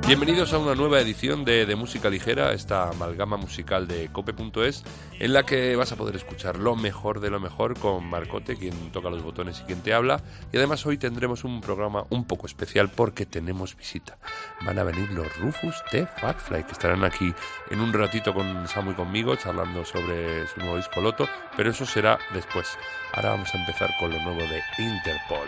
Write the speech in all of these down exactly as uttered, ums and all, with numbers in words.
Bienvenidos a una nueva edición de, de Música Ligera, esta amalgama musical de cope punto es, en la que vas a poder escuchar lo mejor de lo mejor con Marcote, quien toca los botones y quien te habla. Y además hoy tendremos un programa un poco especial porque tenemos visita. Van a venir los Rufus de Fatfly, que estarán aquí en un ratito con Samu y conmigo, charlando sobre su nuevo disco Loto, pero eso será después. Ahora vamos a empezar con lo nuevo de Interpol.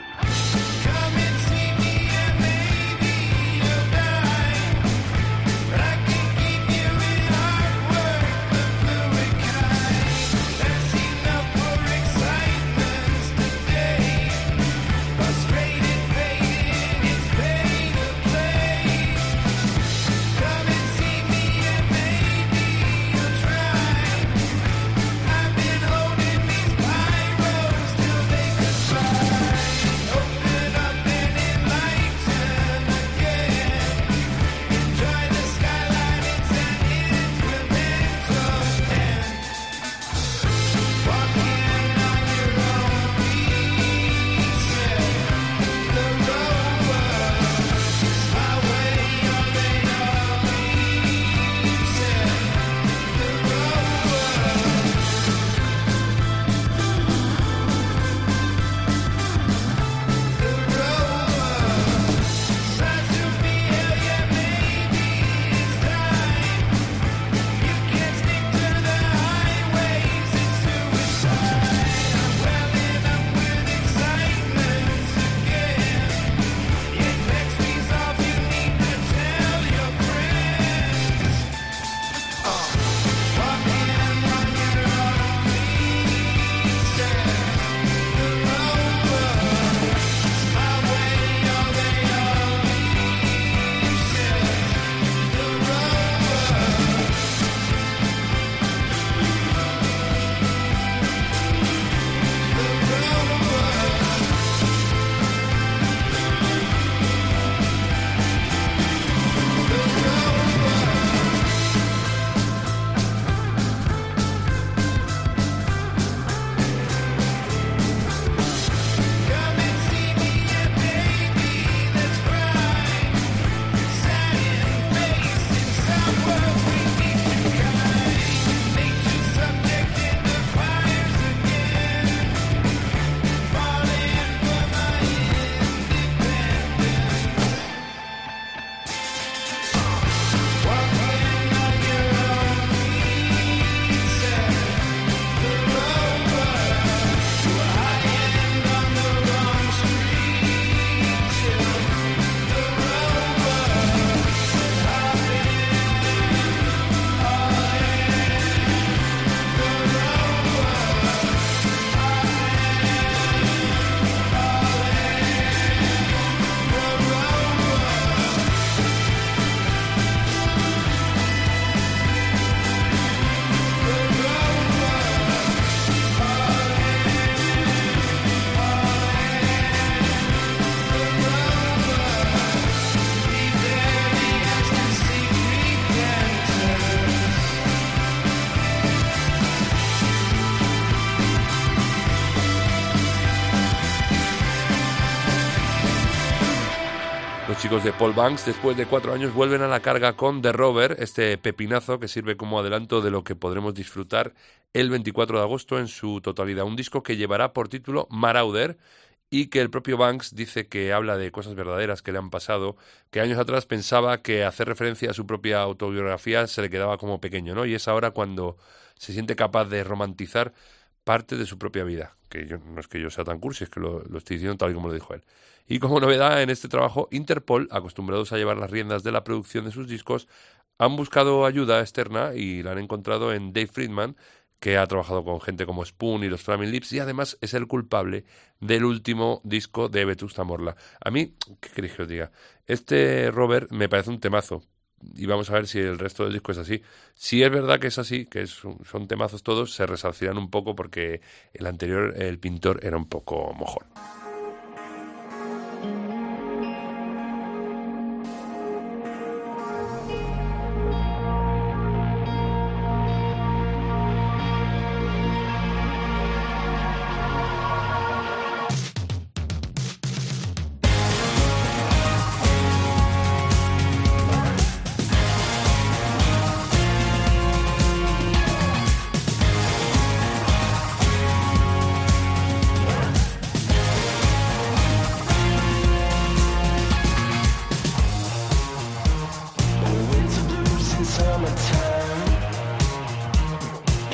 Chicos de Paul Banks, después de cuatro años, vuelven a la carga con The Rover, este pepinazo que sirve como adelanto de lo que podremos disfrutar el veinticuatro de agosto en su totalidad. Un disco que llevará por título Marauder y que el propio Banks dice que habla de cosas verdaderas que le han pasado, que años atrás pensaba que hacer referencia a su propia autobiografía se le quedaba como pequeño, ¿no? Y es ahora cuando se siente capaz de romantizar parte de su propia vida, que yo, no es que yo sea tan cursi, es que lo, lo estoy diciendo tal y como lo dijo él. Y como novedad en este trabajo, Interpol, acostumbrados a llevar las riendas de la producción de sus discos, han buscado ayuda externa y la han encontrado en Dave Friedman, que ha trabajado con gente como Spoon y los Flaming Lips, y además es el culpable del último disco de Vetusta Morla. A mí, ¿qué queréis que os diga? Este Robert me parece un temazo, y vamos a ver si el resto del disco es así. Si es verdad que es así, que es, son temazos todos, se resarcirán un poco porque el anterior, el Pintor, era un poco mojón.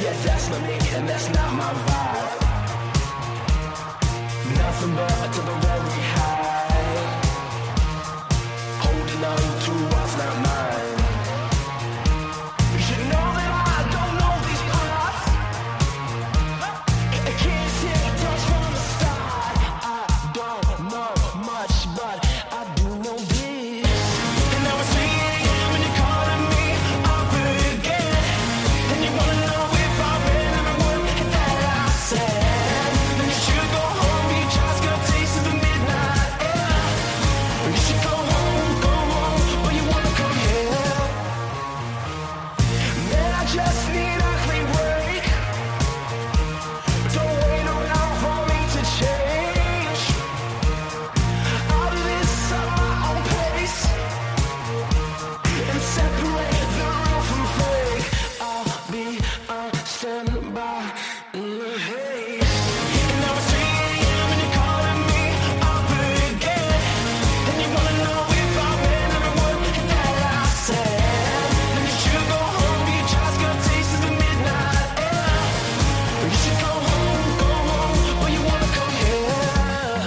Yeah, that's not me, and that's not my vibe. Nothing but to the very high. Holding on to what's not mine. You should know that I don't know these parts. I can't see a touch from the start. I don't know much, but I do know this. And now it's three a.m. and you're calling me up again. And you wanna know if I read every word that I said. Then you should go home, you just got a taste of the midnight air. You should go home, go home, but you wanna come here. Man, I just need a clean break. Don't wait around for me to change. I'll do this at my own pace and separate the real from fake. I'll be on standby in the haze. And now it's three a.m. and you're calling me up again. And you wanna know if I read every word that I said. Then you should go home, you just got a taste of the midnight air. You should go home, go home, but you wanna come here.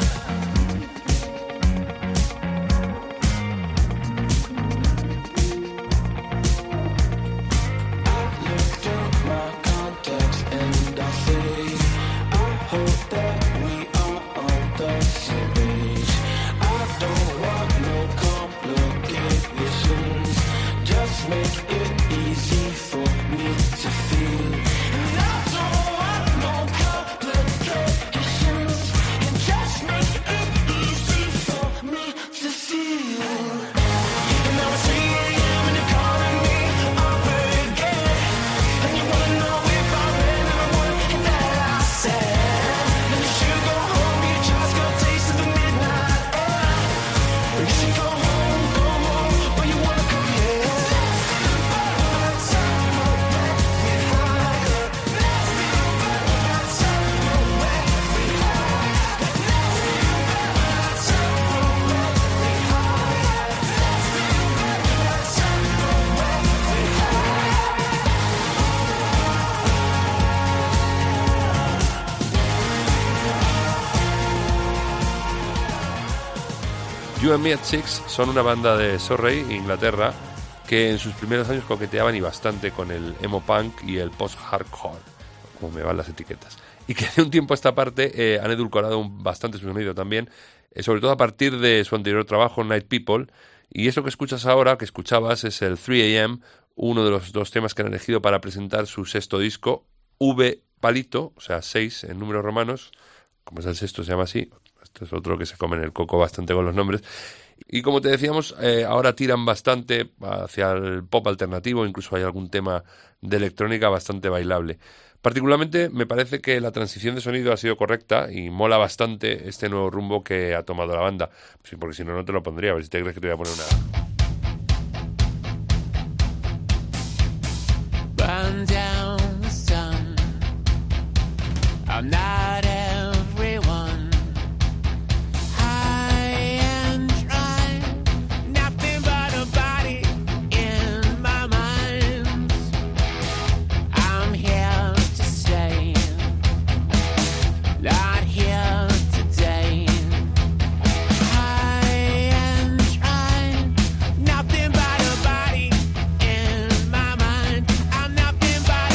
Looked at my contacts and I say, I hope that we are on the same page. I don't want no complications. Just make it easy for me to feel. And I don't want no complications. And just make it easy for me to feel. And now it's three a.m. and you're calling me up again. And you wanna know if I read every word that I said. Then you should go home, you just got a taste of the midnight air. You should go home, go home, but you wanna come here. You and Me at Six son una banda de Surrey, Inglaterra, que en sus primeros años coqueteaban y bastante con el emo punk y el post-hardcore, como me van las etiquetas, y que de un tiempo a esta parte eh, han edulcorado un- bastante su sonido también, eh, sobre todo a partir de su anterior trabajo, Night People, y eso que escuchas ahora, que escuchabas, es el tres a.m., uno de los dos temas que han elegido para presentar su sexto disco, V palito, o sea, seis en números romanos, como es el sexto se llama así. Este es otro que se come en el coco bastante con los nombres. Y como te decíamos, eh, ahora tiran bastante hacia el pop alternativo, incluso hay algún tema de electrónica bastante bailable. Particularmente me parece que la transición de sonido ha sido correcta y mola bastante este nuevo rumbo que ha tomado la banda. Sí, porque si no, no te lo pondría. A ver si te crees que te voy a poner una... Burn down the sun. I'm not everyone. High and dry, nothing but a body in my mind. I'm here to stay, not here today. High and dry, nothing but a body in my mind. I'm nothing but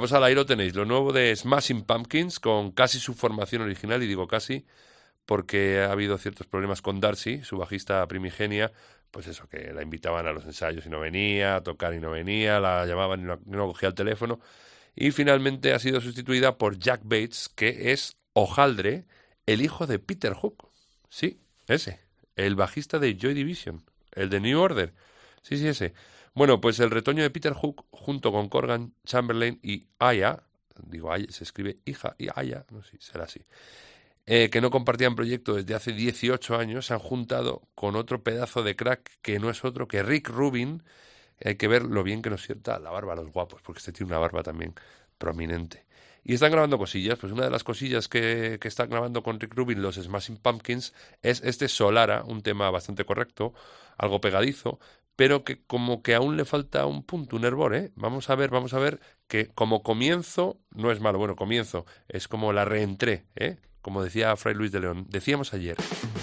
pues ahí lo tenéis, lo nuevo de Smashing Pumpkins, con casi su formación original, y digo casi porque ha habido ciertos problemas con Darcy, su bajista primigenia, pues eso, que la invitaban a los ensayos y no venía, a tocar y no venía, la llamaban y no, no cogía el teléfono, y finalmente ha sido sustituida por Jack Bates, que es hojaldre, el hijo de Peter Hook. Sí, ese, el bajista de Joy Division, el de New Order. Sí, sí, ese. Bueno, pues el retoño de Peter Hook, junto con Corgan Chamberlain y Aya, digo, Aya, se escribe hija y Aya, no sé, será así, eh, que no compartían proyecto desde hace dieciocho años, se han juntado con otro pedazo de crack que no es otro que Rick Rubin. Hay que ver lo bien que nos sienta la barba a los guapos, porque este tiene una barba también prominente. Y están grabando cosillas, pues una de las cosillas que, que están grabando con Rick Rubin los Smashing Pumpkins es este Solara, un tema bastante correcto, algo pegadizo, pero que como que aún le falta un punto, un hervor, ¿eh? Vamos a ver, vamos a ver, que como comienzo no es malo, bueno, comienzo, es como la reentré, ¿eh? Como decía Fray Luis de León, decíamos ayer.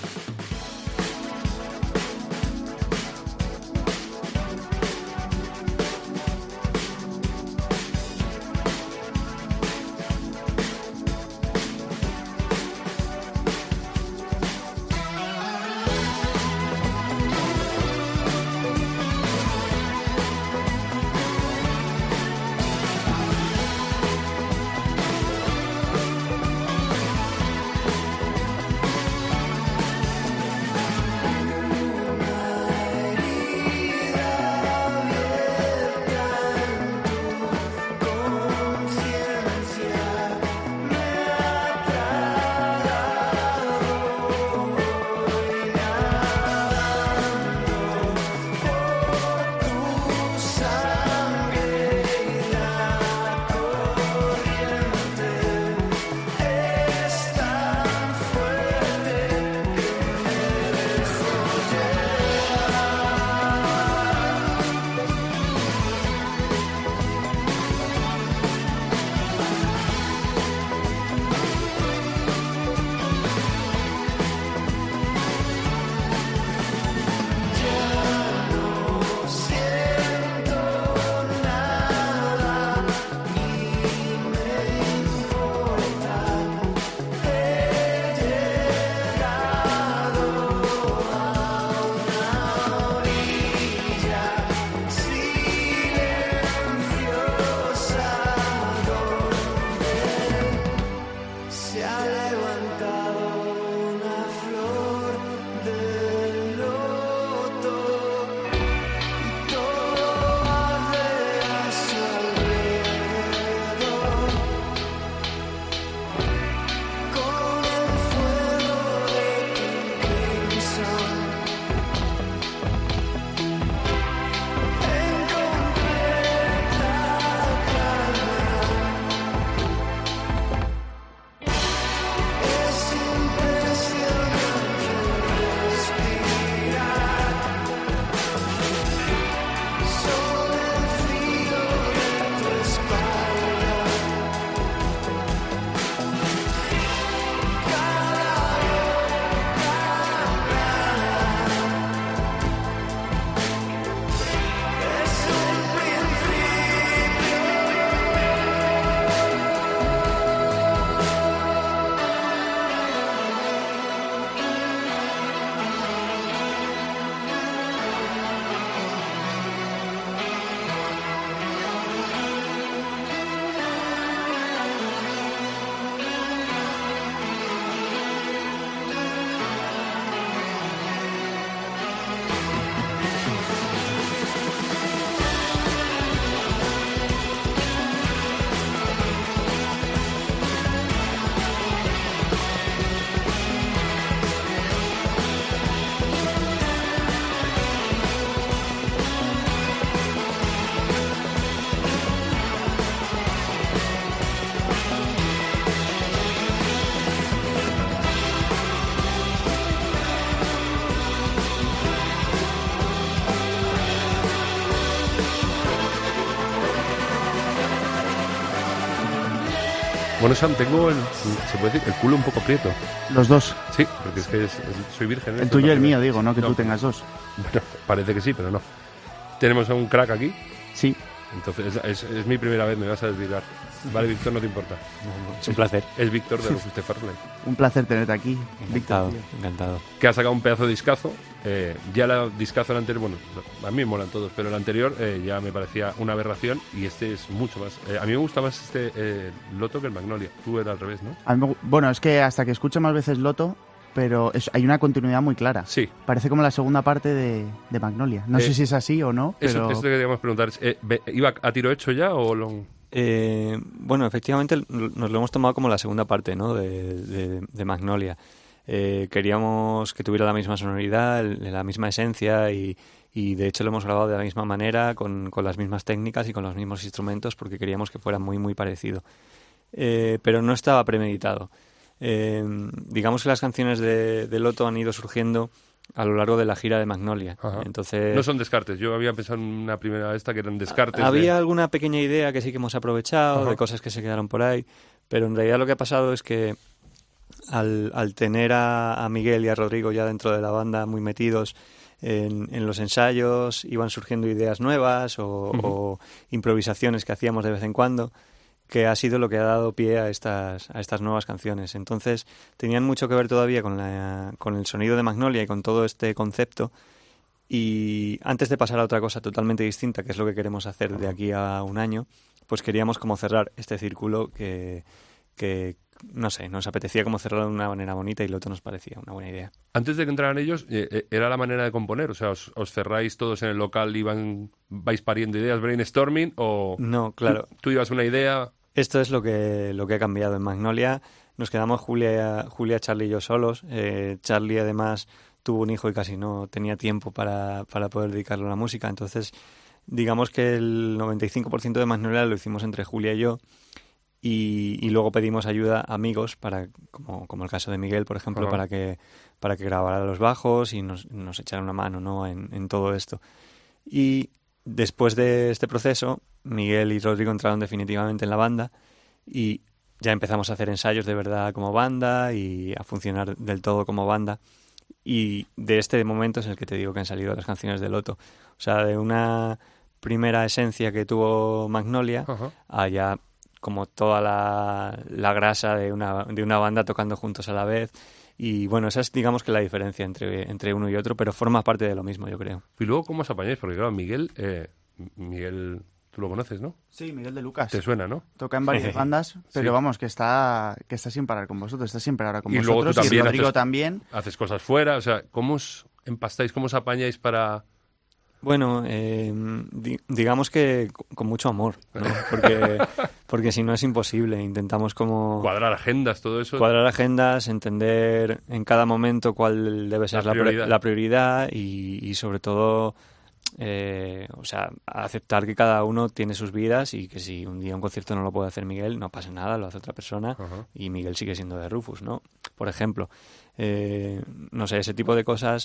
Bueno, Sam, tengo el, se puede decir, el culo un poco prieto. Los dos. Sí, porque es que es- es- soy virgen. ¿eh? El tuyo y el No, mío, digo, no que no. tú tengas dos. Bueno, parece que sí, pero no. Tenemos a un crack aquí, Sí. entonces es, es- es mi primera vez, me vas a desviar. Vale, Víctor, no te importa. No, no, es un placer. Es Víctor de Rufus de Fairplay, Un placer tenerte aquí, Encantado, Víctor. tío. encantado. que ha sacado un pedazo de discazo. Eh, ya el discazo el anterior, bueno, a mí me molan todos, pero el anterior eh, ya me parecía una aberración y este es mucho más. Eh, a mí me gusta más este eh, Loto que el Magnolia. Tú era al revés, ¿no? A mí me gu- bueno, es que hasta que escucho más veces Loto, pero es- hay una continuidad muy clara. Sí. Parece como la segunda parte de, de Magnolia. No Eh, sé si es así o no, Eso, pero... eso te queríamos preguntar. Eh, ve- ¿Iba a tiro hecho ya o lo...? Eh, bueno, efectivamente l- nos lo hemos tomado como la segunda parte, ¿no? de, de- de Magnolia. Eh, queríamos que tuviera la misma sonoridad, el- la misma esencia y, y de hecho lo hemos grabado de la misma manera, con, con las mismas técnicas y con los mismos instrumentos porque queríamos que fuera muy muy parecido. Eh, pero no estaba premeditado. Eh, digamos que las canciones de, de Loto han ido surgiendo a lo largo de la gira de Magnolia. Ajá. Entonces, No son descartes. Yo había pensado en una primera esta que eran descartes. había de- alguna pequeña idea que sí que hemos aprovechado, Ajá. de cosas que se quedaron por ahí, pero en realidad lo que ha pasado es que al, al tener a, a Miguel y a Rodrigo ya dentro de la banda muy metidos en, en los ensayos, iban surgiendo ideas nuevas o, Ujú. o improvisaciones que hacíamos de vez en cuando, que ha sido lo que ha dado pie a estas, a estas nuevas canciones. Entonces tenían mucho que ver todavía con, la, con el sonido de Magnolia y con todo este concepto. Y antes de pasar a otra cosa totalmente distinta, que es lo que queremos hacer de aquí a un año, pues queríamos como cerrar este círculo que, que no sé, nos apetecía como cerrarlo de una manera bonita y lo otro nos parecía una buena idea. Antes de que entraran ellos, eh, eh, era la manera de componer. O sea, os, os cerráis todos en el local y van, vais pariendo ideas, brainstorming, o No, claro. tú, tú ibas una idea. Esto es lo que, lo que ha cambiado en Magnolia. Nos quedamos Julia, Julia, Charlie y yo solos. Eh, Charlie además tuvo un hijo y casi no tenía tiempo para, para poder dedicarlo a la música. Entonces, digamos que el noventa y cinco por ciento de Magnolia lo hicimos entre Julia y yo. Y, y luego pedimos ayuda a amigos, para, como, como el caso de Miguel, por ejemplo, Ajá. para que, para que grabara los bajos y nos, nos echara una mano, ¿no? en, en todo esto. Y después de este proceso, Miguel y Rodrigo entraron definitivamente en la banda y ya empezamos a hacer ensayos de verdad como banda y a funcionar del todo como banda. Y de este momento es el que te digo que han salido las canciones de Loto. O sea, de una primera esencia que tuvo Magnolia Ajá. a ya como toda la, la grasa de una, de una banda tocando juntos a la vez. Y bueno, esa es digamos que la diferencia entre, entre uno y otro, pero forma parte de lo mismo, yo creo. Y luego, ¿cómo os apañáis? Porque claro, Miguel, eh, Miguel, tú lo conoces, ¿no? Sí, Miguel de Lucas. Te suena, ¿no? Toca en varias bandas, pero Sí. vamos, que está que está sin parar con vosotros, está siempre ahora con Y luego tú vosotros. también y Rodrigo haces- también. Haces cosas fuera, o sea, ¿cómo os empastáis, cómo os apañáis para...? Bueno, eh, di- digamos que co- con mucho amor, ¿no? Porque, porque si no es imposible. Intentamos como Cuadrar agendas, todo eso. cuadrar agendas, entender en cada momento cuál debe ser La la, pri- prioridad. la prioridad y, y sobre todo, eh, o sea, aceptar que cada uno tiene sus vidas y que si un día un concierto no lo puede hacer Miguel, no pasa nada, lo hace otra persona Ajá. y Miguel sigue siendo de Rufus, ¿no? Por ejemplo, eh, no sé, ese tipo de cosas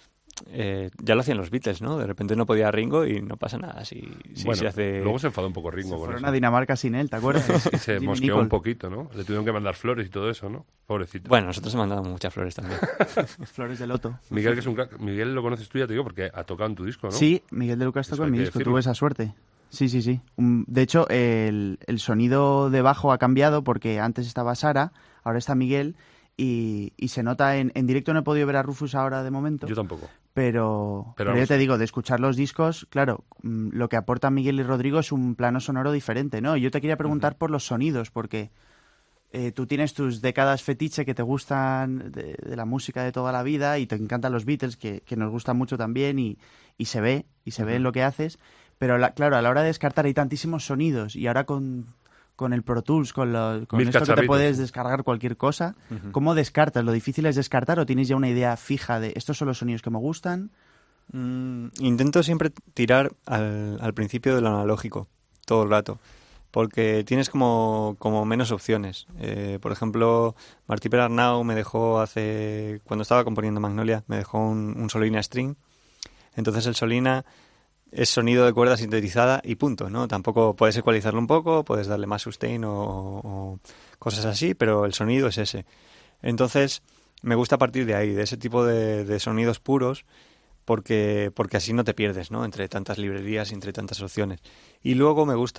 eh, ya lo hacían los Beatles, ¿no? De repente no podía Ringo y no pasa nada. Si, si bueno, se hace... luego se enfadó un poco Ringo Se con fueron eso. a Dinamarca sin él, ¿te acuerdas? Y se Jimmy mosqueó Nicol. un poquito, ¿no? Le tuvieron que mandar flores y todo eso, ¿no? Pobrecito. Bueno, nosotros hemos mandado muchas flores también. Flores de Loto. Miguel, que es un crack. Miguel lo conoces tú, ya te digo, porque ha tocado en tu disco, ¿no? Sí, Miguel de Lucas Eso tocó hay en mi que disco, decirlo. tuve esa suerte. Sí, sí, sí. Un- De hecho, el, el sonido de bajo ha cambiado porque antes estaba Sara, ahora está Miguel y, y se nota en, en directo. No he podido ver a Rufus ahora de momento, Yo tampoco. pero, Pero pero, ya vamos. te digo, de escuchar los discos, claro, mm, lo que aportan Miguel y Rodrigo es un plano sonoro diferente, ¿no? Y yo te quería preguntar por los sonidos, porque eh, tú tienes tus décadas fetiche que te gustan de, de la música de toda la vida y te encantan los Beatles, que, que nos gustan mucho también y, y se ve, y se ve en lo que haces, pero la- claro, a la hora de descartar hay tantísimos sonidos y ahora con, con el Pro Tools, con, lo- con Mil esto que te cacharritos. puedes descargar cualquier cosa, ¿cómo descartas? ¿Lo difícil es descartar o tienes ya una idea fija de estos son los sonidos que me gustan? Mm, intento siempre tirar al, al principio de lo analógico, todo el rato, porque tienes como, como menos opciones. Eh, por ejemplo, Martí Perarnau me dejó hace, cuando estaba componiendo Magnolia, me dejó un, un Solina String. Entonces el Solina es sonido de cuerda sintetizada y punto, ¿no? Tampoco puedes ecualizarlo un poco, puedes darle más sustain o, o cosas así, pero el sonido es ese. Entonces me gusta partir de ahí, de ese tipo de, de sonidos puros, porque, porque así no te pierdes, ¿no? Entre tantas librerías y entre tantas opciones. Y luego me gusta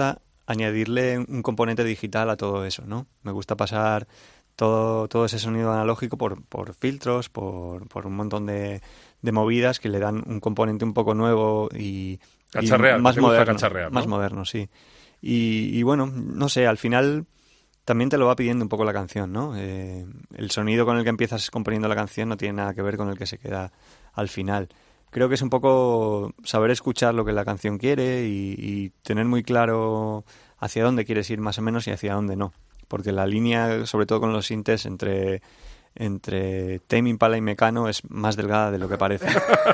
añadirle un componente digital a todo eso, ¿no? Me gusta pasar todo, todo ese sonido analógico por, por filtros, por, por un montón de, de movidas que le dan un componente un poco nuevo y, Cacharrear, y más que te gusta moderno. cacharrear, ¿no? Más moderno, sí. Y, y bueno, no sé, al final también te lo va pidiendo un poco la canción, ¿no? Eh, el sonido con el que empiezas componiendo la canción no tiene nada que ver con el que se queda al final. Creo que es un poco saber escuchar lo que la canción quiere y, y tener muy claro hacia dónde quieres ir más o menos y hacia dónde no. Porque la línea, sobre todo con los sintes, entre, entre Tame Impala y Mecano es más delgada de lo que parece.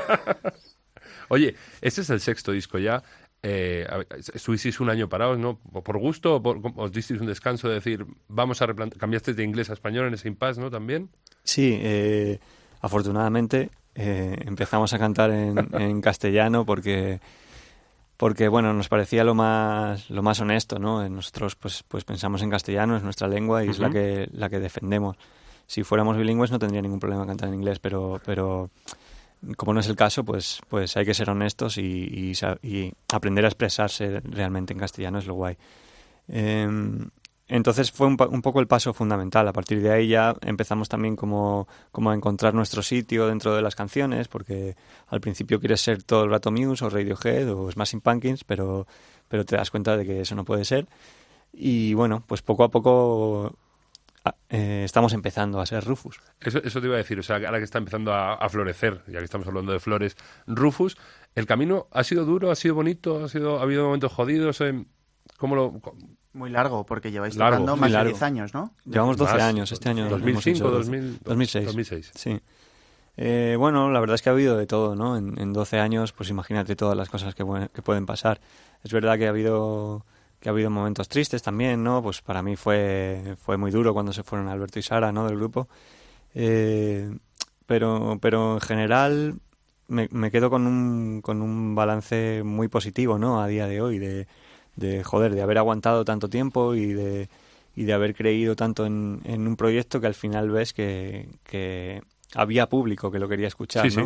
Oye, este es el sexto disco ya. Eh, a ver, estuvisteis un año parados, ¿no? ¿Por gusto o por- os disteis un descanso de decir, vamos a replantear, cambiasteis de inglés a español en ese impasse, ¿no? También. Sí, eh, afortunadamente eh, empezamos a cantar en, en castellano porque, porque bueno, nos parecía lo más, lo más honesto, ¿no? Nosotros pues, pues pensamos en castellano, es nuestra lengua y es la Ujú. que, la que defendemos. Si fuéramos bilingües no tendría ningún problema cantar en inglés, pero, pero como no es el caso, pues, pues hay que ser honestos y, y, sa- y aprender a expresarse realmente en castellano es lo guay. Em, entonces fue un, pa- un poco el paso fundamental. A partir de ahí ya empezamos también como, como a encontrar nuestro sitio dentro de las canciones, porque al principio quieres ser todo el rato Muse o Radiohead o Smashing Pumpkins, pero, pero te das cuenta de que eso no puede ser. Y bueno, pues poco a poco a- eh, estamos empezando a ser Rufus. Eso, eso te iba a decir, o sea, ahora que está empezando a, a florecer, ya que estamos hablando de flores, Rufus, ¿el camino ha sido duro, ha sido bonito, ha sido, ha habido momentos jodidos? Eh, ¿Cómo lo...? co- Muy largo, porque lleváis Largo, tocando muy más largo. de diez años, ¿no? Llevamos doce Más, años, este año dos mil hemos cinco, hecho dos doce. mil dos mil seis. dos mil seis. Sí. Eh, bueno, la verdad es que ha habido de todo, ¿no? En, en doce años, pues imagínate todas las cosas que, pue- que pueden pasar. Es verdad que ha habido que ha habido momentos tristes también, ¿no? Pues para mí fue fue muy duro cuando se fueron Alberto y Sara, ¿no? Del grupo. Eh, pero pero en general me, me quedo con un con un balance muy positivo, ¿no? A día de hoy de de joder, de haber aguantado tanto tiempo y de y de haber creído tanto en, en un proyecto que al final ves que, que había público que lo quería escuchar, Sí,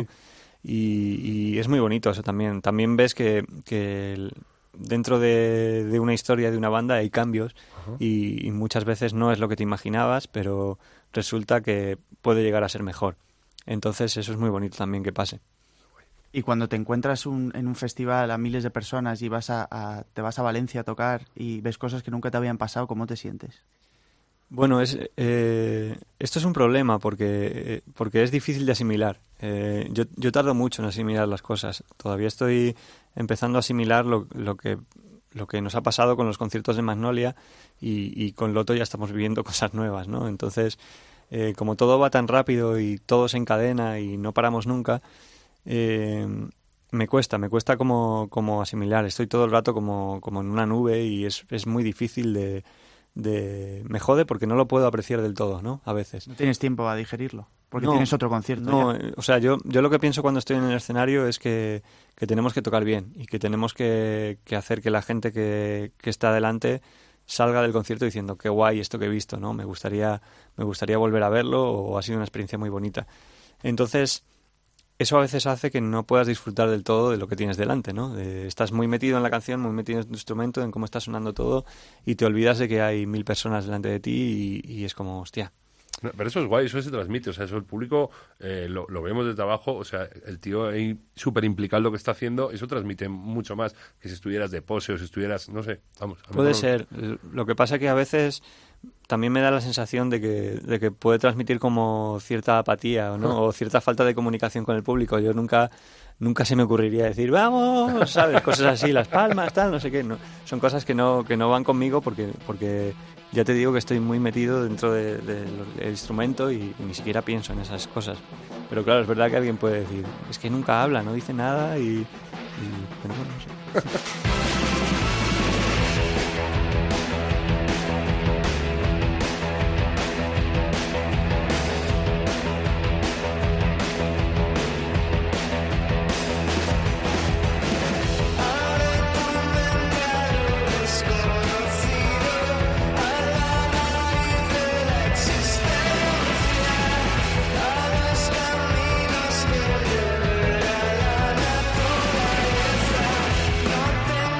¿no? sí. Y, y es muy bonito eso también. También ves que, que el- dentro de, de una historia de una banda hay cambios y, y muchas veces no es lo que te imaginabas, pero resulta que puede llegar a ser mejor. Entonces eso es muy bonito también que pase. Y cuando te encuentras un- en un festival a miles de personas y vas a, a- te vas a Valencia a tocar y ves cosas que nunca te habían pasado, ¿cómo te sientes? Bueno, es, eh, esto es un problema porque, eh, porque es difícil de asimilar. Eh, yo, yo tardo mucho en asimilar las cosas. Todavía estoy empezando a asimilar lo, lo que lo que nos ha pasado con los conciertos de Magnolia y, y con Loto ya estamos viviendo cosas nuevas, ¿no? Entonces, eh, como todo va tan rápido y todo se encadena y no paramos nunca, eh, me cuesta, me cuesta como, como asimilar. Estoy todo el rato como, como en una nube y es, es muy difícil de, de... Me jode porque no lo puedo apreciar del todo, ¿no? A veces. No tienes tiempo a digerirlo, porque No, tienes otro concierto. No, ya. eh, o sea, yo, yo lo que pienso cuando estoy en el escenario es que, que tenemos que tocar bien y que tenemos que, que hacer que la gente que, que está delante salga del concierto diciendo qué guay esto que he visto, ¿no? Me gustaría, me gustaría volver a verlo o ha sido una experiencia muy bonita. Entonces, eso a veces hace que no puedas disfrutar del todo de lo que tienes delante, ¿no? De- estás muy metido en la canción, muy metido en tu instrumento, en cómo está sonando todo y te olvidas de que hay mil personas delante de ti y, y es como, hostia. No, pero eso es guay, eso se transmite, o sea, eso el público eh, lo, lo vemos desde abajo, o sea, el tío ahí súper implicado en lo que está haciendo, eso transmite mucho más que si estuvieras de pose o si estuvieras, no sé, vamos. a lo Puede mejor- ser. Lo que pasa que a veces también me da la sensación de que, de que puede transmitir como cierta apatía, ¿no? O cierta falta de comunicación con el público. Yo nunca nunca se me ocurriría decir, vamos, ¿sabes? Cosas así, las palmas, tal, no sé qué. No, son cosas que no, que no van conmigo porque, porque ya te digo que estoy muy metido dentro de- de lo- del instrumento y ni siquiera pienso en esas cosas. Pero claro, es verdad que alguien puede decir, es que nunca habla, no dice nada y... y pero bueno, no sé. No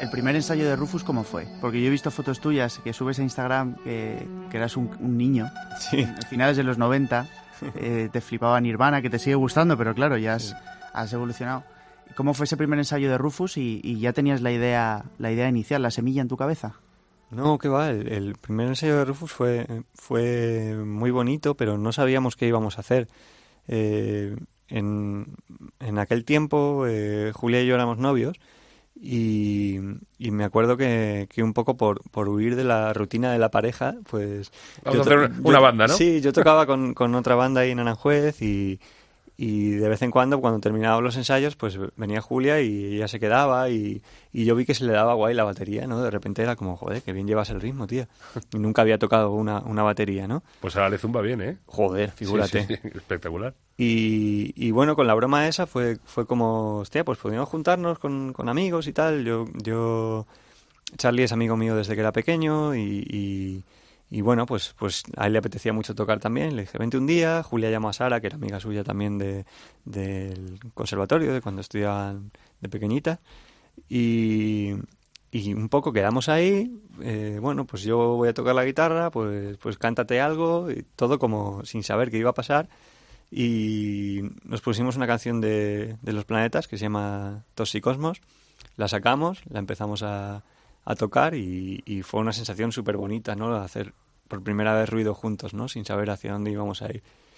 ¿El primer ensayo de Rufus cómo fue? Porque yo he visto fotos tuyas que subes a Instagram que, que eras un, un niño. Sí. En finales de los noventa, eh, te flipaba Nirvana, que te sigue gustando, pero claro, ya has, has evolucionado. ¿Cómo fue ese primer ensayo de Rufus y, y ya tenías la idea, la idea inicial, la semilla en tu cabeza? No, qué va, el, el primer ensayo de Rufus fue, fue muy bonito, pero no sabíamos qué íbamos a hacer. Eh, en, en aquel tiempo, eh, Julia y yo éramos novios y, y me acuerdo que, que un poco por, por huir de la rutina de la pareja, pues... Vamos yo a hacer to- una, una yo- banda, ¿no? Sí, yo tocaba con, con otra banda ahí en Aranjuez y... Y de vez en cuando, cuando terminábamos los ensayos, pues venía Julia y ella se quedaba y, y yo vi que se le daba guay la batería, ¿no? De repente era como, joder, que bien llevas el ritmo, tía. Y nunca había tocado una, una batería, ¿no? Pues ahora le zumba bien, ¿eh? Joder, figúrate. Sí, sí, sí, espectacular. Y, y bueno, con la broma esa fue, fue como, hostia, pues podíamos juntarnos con, con amigos y tal. Yo, yo, Charlie es amigo mío desde que era pequeño y... y Y bueno, pues, pues a él le apetecía mucho tocar también. Le dije, vente un día. Julia llamó a Sara, que era amiga suya también de, del conservatorio, de cuando estudiaban de pequeñita. Y, y un poco quedamos ahí. Eh, bueno, pues yo voy a tocar la guitarra, pues, pues cántate algo. Y todo como sin saber qué iba a pasar. Y nos pusimos una canción de, de Los Planetas que se llama Toxicosmos. La sacamos, la empezamos a... a tocar y, y fue una sensación súper bonita, ¿no? Hacer por primera vez ruido juntos, ¿no? Sin saber hacia dónde íbamos a ir.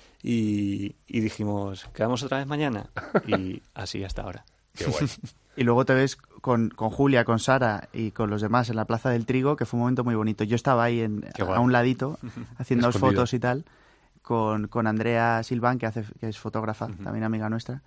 Y, y dijimos, ¿quedamos otra vez mañana? Y así hasta ahora. Qué guay. Y luego te ves con, con Julia, con Sara y con los demás en la Plaza del Trigo, que fue un momento muy bonito. Yo estaba ahí en, Qué guay. a un ladito, haciendo Escondido. fotos y tal, con, con Andrea Silván, que, hace, que es fotógrafa, también amiga nuestra.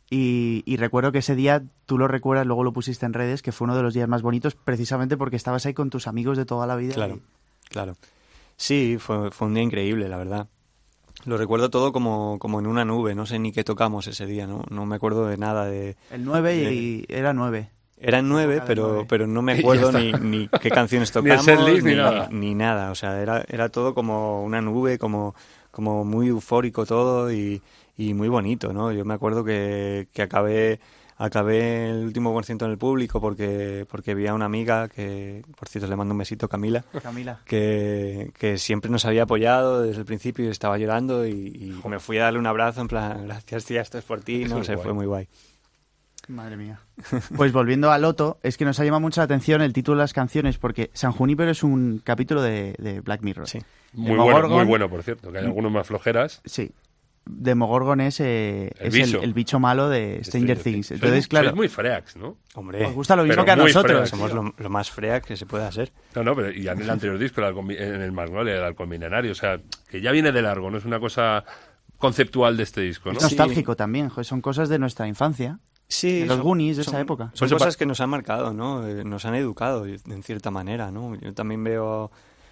Y, y recuerdo que ese día, tú lo recuerdas, luego lo pusiste en redes, que fue uno de los días más bonitos precisamente porque estabas ahí con tus amigos de toda la vida. Claro, y- claro. Sí, fue, fue un día increíble, la verdad. Lo recuerdo todo como, como en una nube, no sé ni qué tocamos ese día, ¿no? No me acuerdo de nada de... El nueve y, y era nueve. Eran nueve, Época de pero, nueve. pero no me Y ya acuerdo está. ni, ni qué canciones Ni el tocamos, setlist, ni ni, nada. ni nada. O sea, era, era todo como una nube, como, como muy eufórico todo y, y muy bonito, ¿no? Yo me acuerdo que, que acabé, acabé el último concierto en el público porque, porque vi a una amiga que, por cierto, le mando un besito, Camila, Camila. que, que siempre nos había apoyado desde el principio y estaba llorando y, y me fui a darle un abrazo en plan, gracias tía, esto es por ti, Eso no es sé, guay. fue muy guay. Madre mía. Pues volviendo a Loto, es que nos ha llamado mucho la atención el título de las canciones, porque San Junípero es un capítulo de, de Black Mirror. Sí. Muy bueno, Demogorgon- muy bueno, por cierto. Que hay algunos más flojeras. Sí. Demogorgon es, eh, El es bicho. el, el bicho malo de Stranger Things. Sois- Entonces, claro, sois muy freaks, ¿no? Hombre, os gusta lo mismo pero que a muy nosotros. freak. somos lo, lo más frea que se puede hacer. No, no, pero y en el anterior disco, el halcón mi- en el Magnolia, el halcón milenario, o sea, que ya viene de largo, no es una cosa conceptual de este disco, ¿no? Es nostálgico también, joder, son cosas de nuestra infancia. Sí, De los son- Goonies de son- esa época. Son Pues cosas pa- que nos han marcado, ¿no? Eh, nos han educado en cierta manera, ¿no? Yo también veo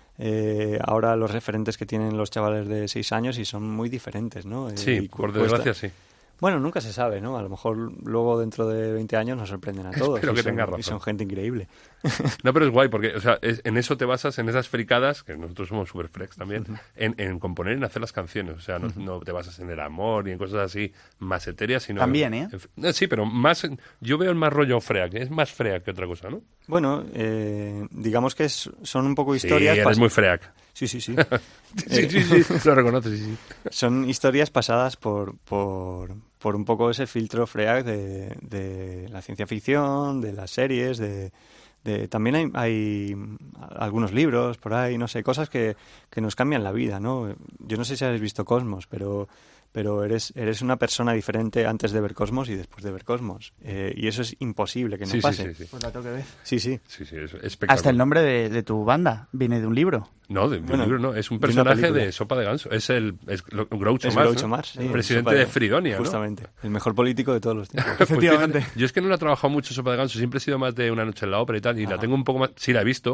eh, ahora los referentes que tienen los chavales de seis años y son muy diferentes, ¿no? Eh, Sí, y cu- por cuesta- desgracia sí. Bueno, nunca se sabe, ¿no? A lo mejor luego dentro de veinte años nos sorprenden a todos. Espero y que son- tengas Y razón. son gente increíble. No, pero es guay, porque o sea, es- en eso te basas, en esas fricadas, que nosotros somos super freaks también, en, en componer y en hacer las canciones. O sea, no, no te basas en el amor y en cosas así más etéreas, sino... También, ¿eh? en- eh, sí, pero más... en- yo veo el más rollo freak, es más freak que otra cosa, ¿no? Bueno, eh, digamos que es- son un poco Sí, historias... eres pas- muy freak. Sí, sí, sí. Sí, sí, sí, lo reconoces, sí, sí. Son historias pasadas por, por, por un poco ese filtro freak de, de la ciencia ficción, de las series, de, de también hay, hay algunos libros por ahí, no sé, cosas que, que nos cambian la vida, ¿no? Yo no sé si habéis visto Cosmos, pero, pero eres, eres una persona diferente antes de ver Cosmos y después de ver Cosmos. Eh, y eso es imposible que no Sí, sí, pase. sí, sí. Pues la tengo que ver. Sí, sí. Sí, sí, es espectacular. Hasta el nombre de, de tu banda viene de un libro. No, de, de Bueno, un libro no, es un de una personaje película. de Sopa de Ganso. Es el es lo- Groucho Es Marx, Groucho ¿no? Marx, sí, presidente Sopa de Fridonia, ¿no? Justamente. El mejor político de todos los tiempos. Pues Efectivamente. fíjate, yo es que no la he trabajado mucho Sopa de Ganso, siempre he sido más de Una noche en la ópera y tal, y la Ajá. tengo un poco más... Sí la he visto,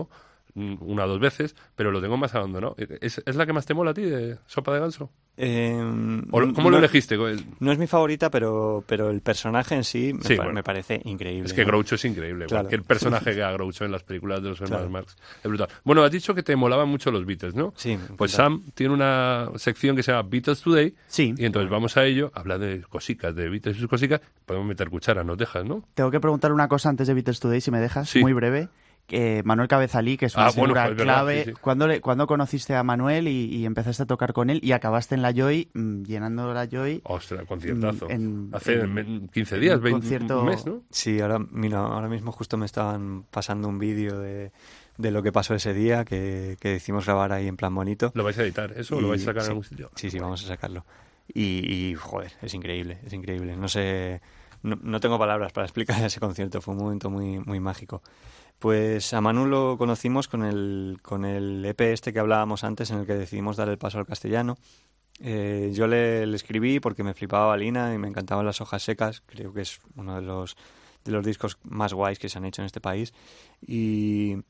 mm, una o dos veces, pero lo tengo más abandonado. ¿Es, es la que más te mola a ti de Sopa de Ganso? Eh, ¿O lo- ¿Cómo no, lo elegiste? El- No es mi favorita, pero, pero el personaje en sí me, Sí, pa- bueno. me parece increíble. Es que ¿no? Groucho es increíble. Claro. Cualquier personaje que haga Groucho en las películas de los hermanos Claro. Marx es brutal. Bueno, has dicho que te molaban mucho los Beatles, ¿no? Sí, me Pues encanta. Sam tiene una sección que se llama Beatles Today. Sí. Y entonces vamos a ello, habla de cosicas, de Beatles y sus cosicas. Podemos meter cuchara, nos dejas, ¿no? Tengo que preguntar una cosa antes de Beatles Today, si me dejas, Sí. muy breve. Que Manuel Cabezalí, que es una Ah, bueno, figura pues, verdad, clave. sí, sí. ¿Cuándo, le- cuándo conociste a Manuel y, y empezaste a tocar con él y acabaste en la Joy, mm, llenando la Joy? Ostras, conciertazo. Mm, en- Hace en- men- quince días, un veinte, concierto- un mes, ¿no? Sí, ahora, mira, ahora mismo justo me estaban pasando un vídeo de, de lo que pasó ese día que, que decidimos grabar ahí en plan bonito. ¿Lo vais a editar eso o lo Y- vais a sacar sí, en algún sitio? Sí, sí, vamos a sacarlo. Y, y, joder, es increíble, es increíble. No sé, no, no tengo palabras para explicar ese concierto, fue un momento muy, muy mágico. Pues a Manu lo conocimos con el, con el E P este que hablábamos antes, en el que decidimos dar el paso al castellano. Eh, yo le, le escribí porque me flipaba Balina y me encantaban las hojas secas. Creo que es uno de los, de los discos más guays que se han hecho en este país. Y,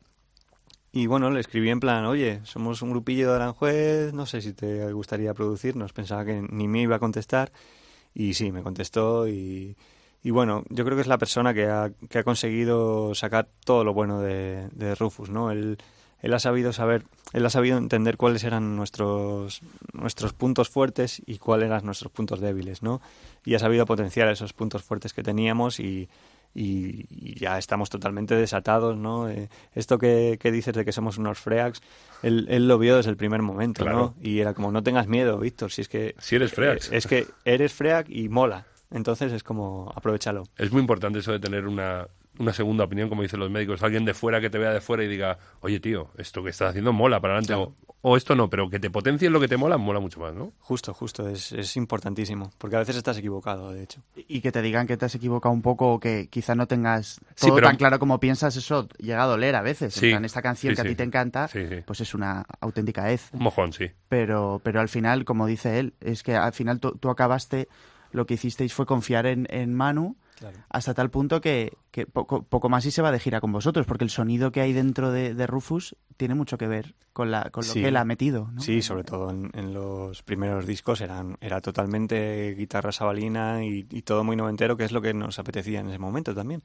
y bueno, le escribí en plan, oye, somos un grupillo de Aranjuez, no sé si te gustaría producirnos. Pensaba que ni me iba a contestar y sí, me contestó y, y bueno, yo creo que es la persona que ha, que ha conseguido sacar todo lo bueno de, de Rufus, ¿no? Él, él ha sabido saber, él ha sabido entender cuáles eran nuestros, nuestros puntos fuertes y cuáles eran nuestros puntos débiles, ¿no? Y ha sabido potenciar esos puntos fuertes que teníamos y Y, y ya estamos totalmente desatados, ¿no? Eh, esto que, que dices de que somos unos freaks, él, él lo vio desde el primer momento, Claro. ¿no? Y era como, no tengas miedo, Víctor, si es que... Si eres freaks. eh, Es que eres freak y mola. Entonces es como, aprovechalo. Es muy importante eso de tener una, una segunda opinión, como dicen los médicos. Alguien de fuera que te vea de fuera y diga, oye, tío, esto que estás haciendo mola para adelante. Claro. O, o esto no, pero que te potencie lo que te mola, mola mucho más, ¿no? Justo, justo, es, es importantísimo. Porque a veces estás equivocado, de hecho. Y que te digan que te has equivocado un poco o que quizá no tengas Sí, todo pero- tan claro como piensas, eso llega a doler a veces. Sí, En plan, esta canción sí, que a sí. ti te encanta, Sí, sí. pues es una auténtica hez. Un mojón, sí. Pero, pero al final, como dice él, es que al final tú, tú acabaste, lo que hicisteis fue confiar en, en Manu Claro. hasta tal punto que, que poco, poco más y se va de gira con vosotros, porque el sonido que hay dentro de, de Rufus tiene mucho que ver con, la, con lo Sí. que él ha metido, ¿no? Sí, sobre todo en, en los primeros discos eran era totalmente guitarra sabalina y, y todo muy noventero, que es lo que nos apetecía en ese momento también.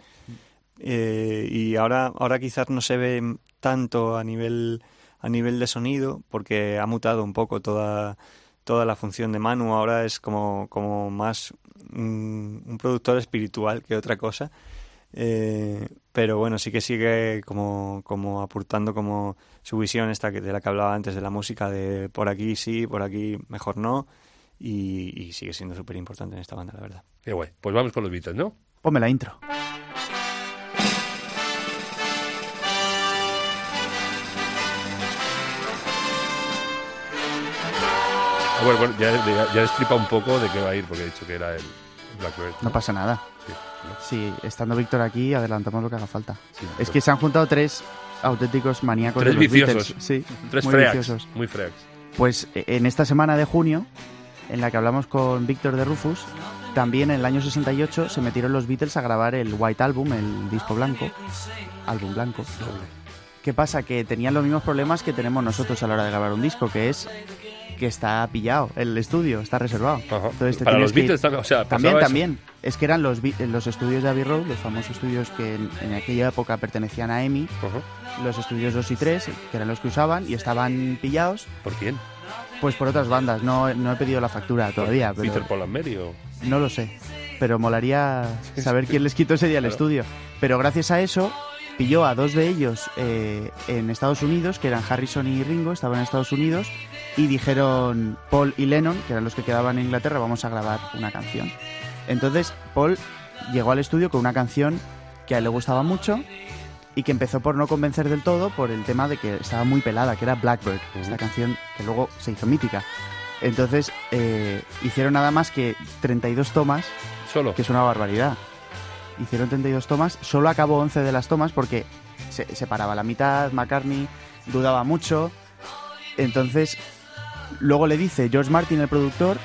Eh, y ahora ahora quizás no se ve tanto a nivel a nivel de sonido porque ha mutado un poco toda toda la función de Manu. Ahora es como como más un, un productor espiritual que otra cosa. Eh, pero bueno, sí que sigue como, como aportando como su visión esta que, de la que hablaba antes de la música, de por aquí sí, por aquí mejor no, y, y sigue siendo súper importante en esta banda, la verdad. Qué guay. Pues vamos con los Beatles, ¿no? Ponme la intro. Ah, bueno, bueno, ya, ya, ya destripa un poco de qué va a ir, porque he dicho que era el Blackbird. No pasa nada. Sí, ¿no? Sí, estando Víctor aquí, adelantamos lo que haga falta. Sí, Es que se han juntado tres auténticos maníacos Tres de los viciosos. Beatles. Sí, Tres muy freaks, viciosos. muy freaks. Pues eh, en esta semana de junio, en la que hablamos con Víctor de Rufus, también en el año sesenta y ocho se metieron los Beatles a grabar el White Album, el disco blanco, álbum blanco. ¿Qué pasa? Que tenían los mismos problemas que tenemos nosotros a la hora de grabar un disco, que es que está pillado el estudio, está reservado. Ajá. Entonces te Para tienes los que ir- Beatles también, o sea, También, pasaba eso. también. Es que eran los, Be- los estudios de Abbey Road, los famosos estudios que en, en aquella época pertenecían a EMI, Ajá. los estudios dos y tres, que eran los que usaban, y estaban pillados ¿Por quién? pues por otras bandas. No, no he pedido la factura todavía, pero ¿Peter Paul and Mary o...? no lo sé. Pero molaría saber quién les quitó ese día el Claro. estudio. Pero gracias a eso pilló a dos de ellos eh, en Estados Unidos, que eran Harrison y Ringo, estaban en Estados Unidos, y dijeron Paul y Lennon, que eran los que quedaban en Inglaterra, vamos a grabar una canción. Entonces Paul llegó al estudio con una canción que a él le gustaba mucho y que empezó por no convencer del todo por el tema de que estaba muy pelada, que era Blackbird, esta canción que luego se hizo mítica. Entonces eh, hicieron nada más que treinta y dos tomas, Solo. que es una barbaridad. Hicieron treinta y dos tomas, solo acabó once de las tomas porque se, se paraba a la mitad, McCartney dudaba mucho. Entonces, luego le dice George Martin, el productor,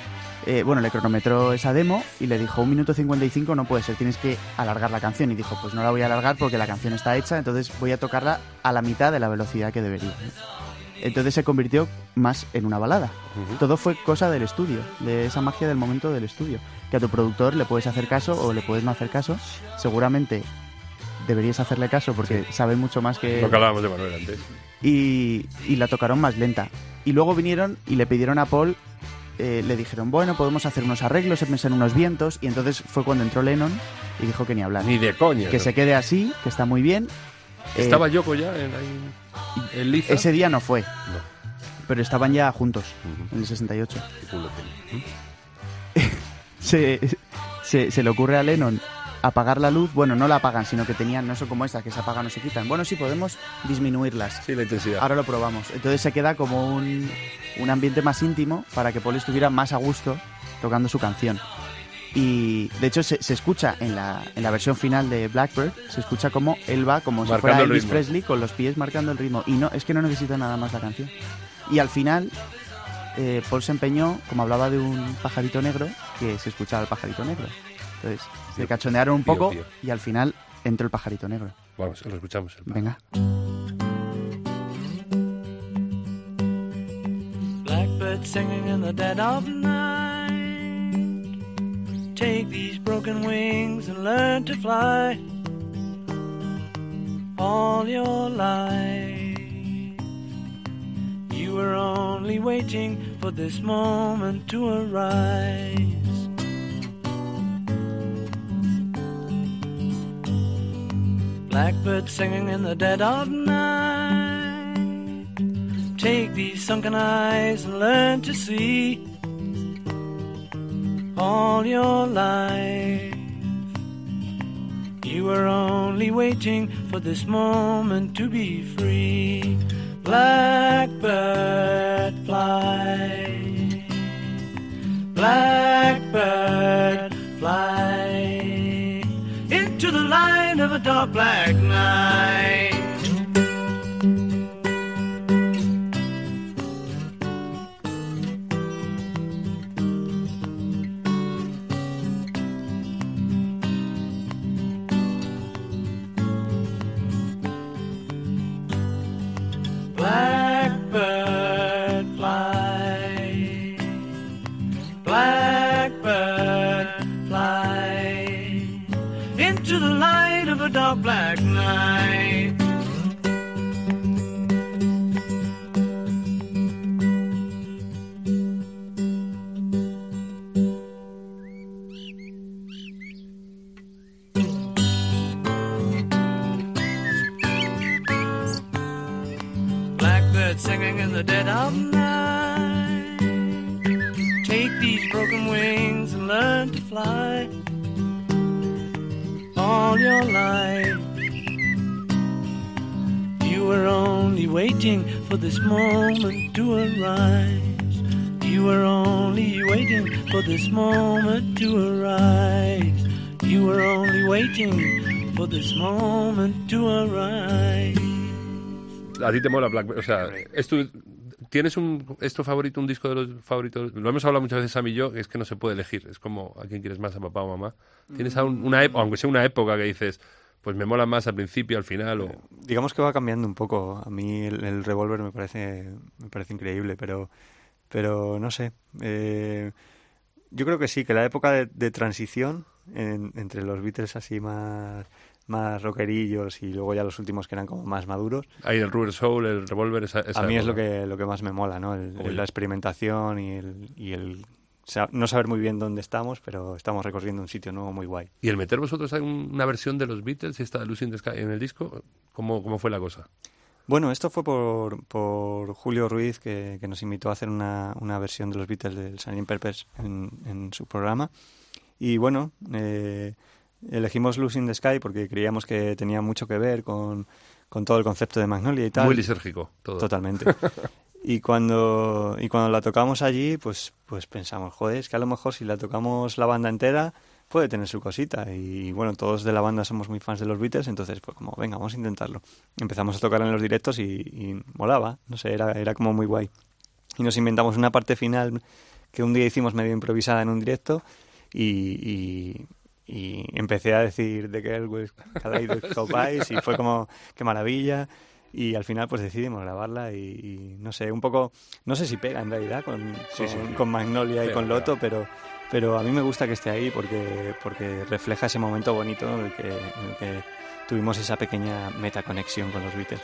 eh, bueno, le cronometró esa demo y le dijo, un minuto cincuenta y cinco no puede ser, tienes que alargar la canción. Y dijo, pues no la voy a alargar porque la canción está hecha, entonces voy a tocarla a la mitad de la velocidad que debería, ¿no? Entonces se convirtió más en una balada. Ujú. Todo fue cosa del estudio, de esa magia del momento del estudio. Que a tu productor le puedes hacer caso o le puedes no hacer caso. Seguramente deberías hacerle caso porque sabe mucho más que... Lo que hablábamos de Manuel antes. Y, y la tocaron más lenta. Y luego vinieron y le pidieron a Paul, eh, le dijeron, bueno, podemos hacer unos arreglos, en unos vientos. Y entonces fue cuando entró Lennon y dijo que ni hablar. Ni de coña. Que ¿no? se quede así, que está muy bien. ¿Estaba Eh, Yoko ya en, ahí, en Liza? Ese día no fue, No. pero estaban ya juntos Ujú. en el sesenta y ocho. Qué culo tiene. Se, se, se le ocurre a Lennon apagar la luz. Bueno, no la apagan, sino que tenían, no son como estas, que se apagan o se quitan. Bueno, sí, podemos disminuirlas. Sí, la intensidad. Ahora lo probamos. Entonces se queda como un, un ambiente más íntimo para que Paul estuviera más a gusto tocando su canción. Y de hecho se, se escucha en la, en la versión final de Blackbird, se escucha como él va como si Marcando fuera el Elvis ritmo. Presley con los pies marcando el ritmo. Y no, es que no necesita nada más la canción. Y al final eh, Paul se empeñó, como hablaba de un pajarito negro, que se escuchaba el pajarito negro. Entonces se Tío, cachondearon un tío, poco tío. y al final entró el pajarito negro. Vamos, lo escuchamos. El Venga. Blackbird singing in the dead of night. Take these broken wings and learn to fly. All your life, you were only waiting for this moment to arise. Blackbird singing in the dead of night. Take these sunken eyes and learn to see. All your life, you were only waiting for this moment to be free. Blackbird fly, blackbird fly, into the light of a dark black night. Blackbird fly, blackbird fly, into the light of a dark black night. Blackbird singing in the dead of night. Take these broken wings and learn to fly. All your life, you were only waiting for this moment to arise. You were only waiting for this moment to arise. You were only waiting for this moment to arise. A ti te mola Blackbird, o sea, es tu- ¿tienes un, es tu favorito, un disco de los favoritos? Lo hemos hablado muchas veces Sam y yo, que es que no se puede elegir, es como a quién quieres más, a papá o mamá. ¿Tienes aún una época, aunque sea una época que dices, pues me mola más al principio, al final, o Digamos que va cambiando un poco. A mí el, el Revolver me parece me parece increíble, pero pero no sé. Eh, yo creo que sí, que la época de, de transición en- entre los Beatles así más más rockerillos y luego ya los últimos que eran como más maduros, hay el Rubber Soul, el Revolver, esa, esa a mí es lo época. que lo que más me mola, ¿no? El- Oye. la experimentación y el y el sa- no saber muy bien dónde estamos, pero estamos recorriendo un sitio nuevo muy guay. ¿Y el meter vosotros en una versión de los Beatles, esta de Lucy in the Sky en el disco? ¿Cómo, cómo fue la cosa? Bueno, esto fue por, por Julio Ruiz, que, que nos invitó a hacer una, una versión de los Beatles del sergeant Pepper's en, en su programa. Y bueno, eh, elegimos Lucy in the Sky porque creíamos que tenía mucho que ver con, con todo el concepto de Magnolia y tal. Muy lisérgico, todo. Totalmente. Y cuando, y cuando la tocamos allí, pues, pues pensamos, joder, es que a lo mejor si la tocamos la banda entera puede tener su cosita. Y bueno, todos de la banda somos muy fans de los Beatles, entonces pues como, venga, vamos a intentarlo. Empezamos a tocar en los directos y, y molaba, no sé, era, era como muy guay. Y nos inventamos una parte final que un día hicimos medio improvisada en un directo y, y, y empecé a decir The Girl with Kaleidoscope Eyes y fue como, qué maravilla. Y al final pues decidimos grabarla y, y no sé, un poco, no sé si pega en realidad con, Sí, con, sí. con Magnolia y Pega, con Loto, pega. pero, pero a mí me gusta que esté ahí porque, porque refleja ese momento bonito en el que, en el que tuvimos esa pequeña metaconexión con los Beatles.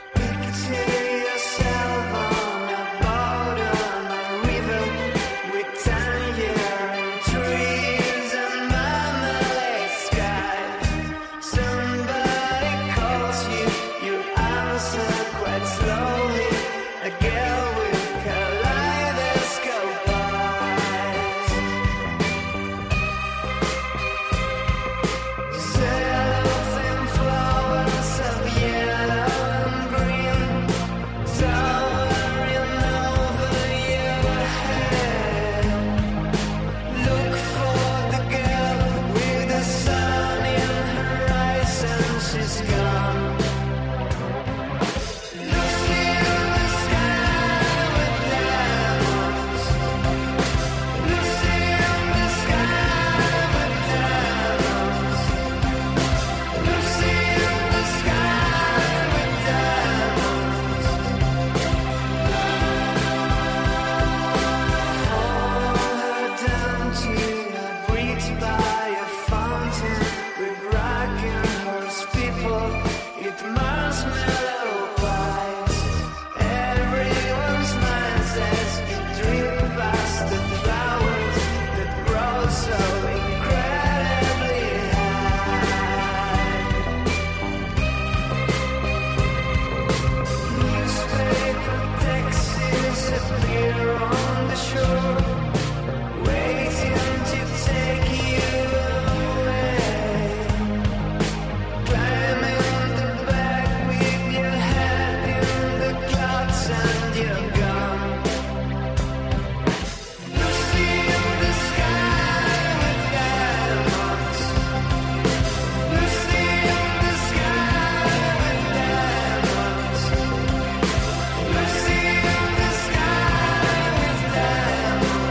Lucy in the sky with diamonds.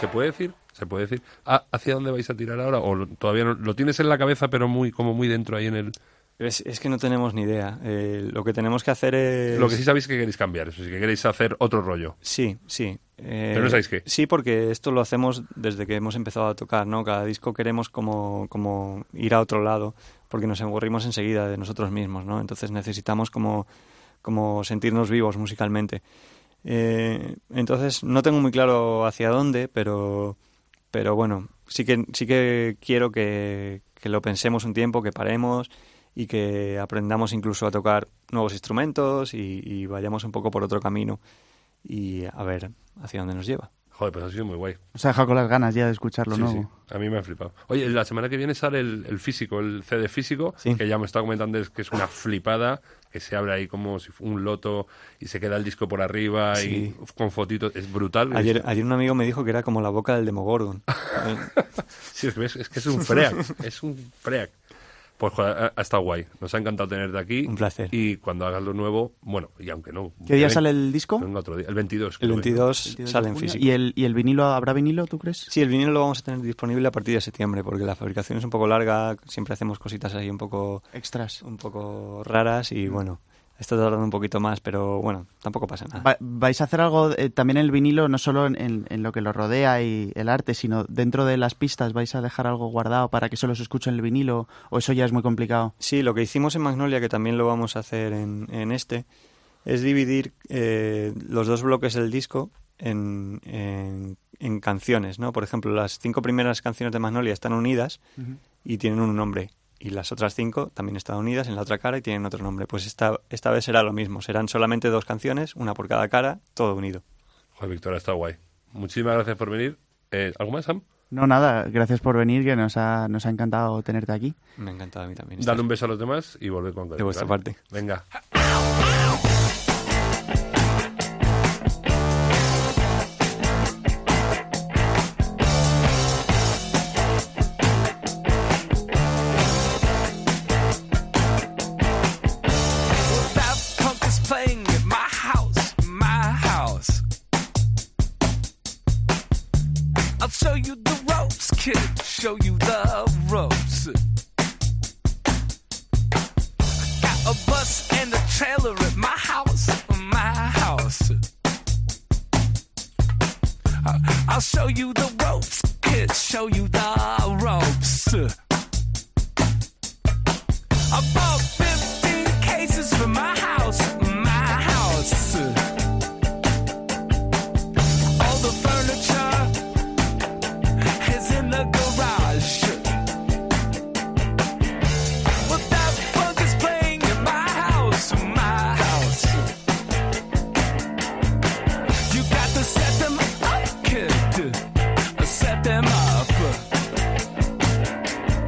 ¿Se puede decir? ¿Se puede decir? Ah, ¿hacia dónde vais a tirar ahora? ¿O lo- todavía no, lo tienes en la cabeza, pero muy como muy dentro ahí en el...? Es, es que no tenemos ni idea. Eh, lo que tenemos que hacer es... Lo que sí sabéis que queréis cambiar, eso sí, que queréis hacer otro rollo. Sí, sí. Eh, Pero no sabéis qué. Sí, porque esto lo hacemos desde que hemos empezado a tocar, ¿no? Cada disco queremos como, como ir a otro lado, porque nos aburrimos enseguida de nosotros mismos, ¿no? Entonces necesitamos como, como sentirnos vivos musicalmente. Eh, entonces no tengo muy claro hacia dónde, pero, pero bueno, sí que, sí que quiero que, que lo pensemos un tiempo, que paremos y que aprendamos incluso a tocar nuevos instrumentos y, y vayamos un poco por otro camino y a ver hacia dónde nos lleva. Joder, pues ha sido muy guay. Os ha dejado con las ganas ya de escuchar lo Sí, nuevo. sí, a mí me ha flipado. Oye, la semana que viene sale el, el físico, el C D físico, Sí. que ya me está comentando es que es una flipada, que se abre ahí como si fuera un loto y se queda el disco por arriba Sí. y uf, con fotitos. Es brutal. Ayer, Es- ayer un amigo me dijo que era como la boca del Demogorgon. Eh, Sí, es que, es, es que es un freak, es un freak. Pues joder, ha, ha estado guay. Nos ha encantado tenerte aquí. Un placer. Y cuando hagas lo nuevo, bueno, y aunque no. ¿Qué día ven- sale el disco? venga otro día. El veintidós. el creo que. veintidós veintidós de sale en junio. físico. ¿Y el, ¿Y el vinilo, habrá vinilo, tú crees? Sí, el vinilo lo vamos a tener disponible a partir de septiembre, porque la fabricación es un poco larga, siempre hacemos cositas ahí un poco, Extras. un poco raras y bueno, está tardando un poquito más, pero bueno, tampoco pasa nada. Va- ¿Vais a hacer algo eh, también en el vinilo, no solo en, en- en lo que lo rodea y el arte, sino dentro de las pistas? ¿Vais a dejar algo guardado para que solo se escuche en el vinilo o eso ya es muy complicado? Sí, lo que hicimos en Magnolia, que también lo vamos a hacer en, en este, es dividir eh, los dos bloques del disco en, en, en canciones, ¿no? Por ejemplo, las cinco primeras canciones de Magnolia están unidas y tienen un nombre. Y las otras cinco también están unidas en la otra cara y tienen otro nombre. Pues esta, esta vez será lo mismo. Serán solamente dos canciones, una por cada cara, todo unido. Joder, Víctor, ha estado guay. Muchísimas gracias por venir. Eh, ¿Algo más, Sam? No, nada, gracias por venir, que nos ha, nos ha encantado tenerte aquí. Me ha encantado a mí también. Dale un beso a los demás y volver con De vuestra parte. Venga. That punk is playing at my house, my house. I'll show you the ropes, kid. Show you the ropes. Got a bus and a trailer at my house, my house. I- I'll show you the ropes, kid. Show you the ropes. I bought fifteen cases for my house, my house. All the furniture is in the garage. But that funk is playing in my house, my house. You got to set them up, kid. Set them up.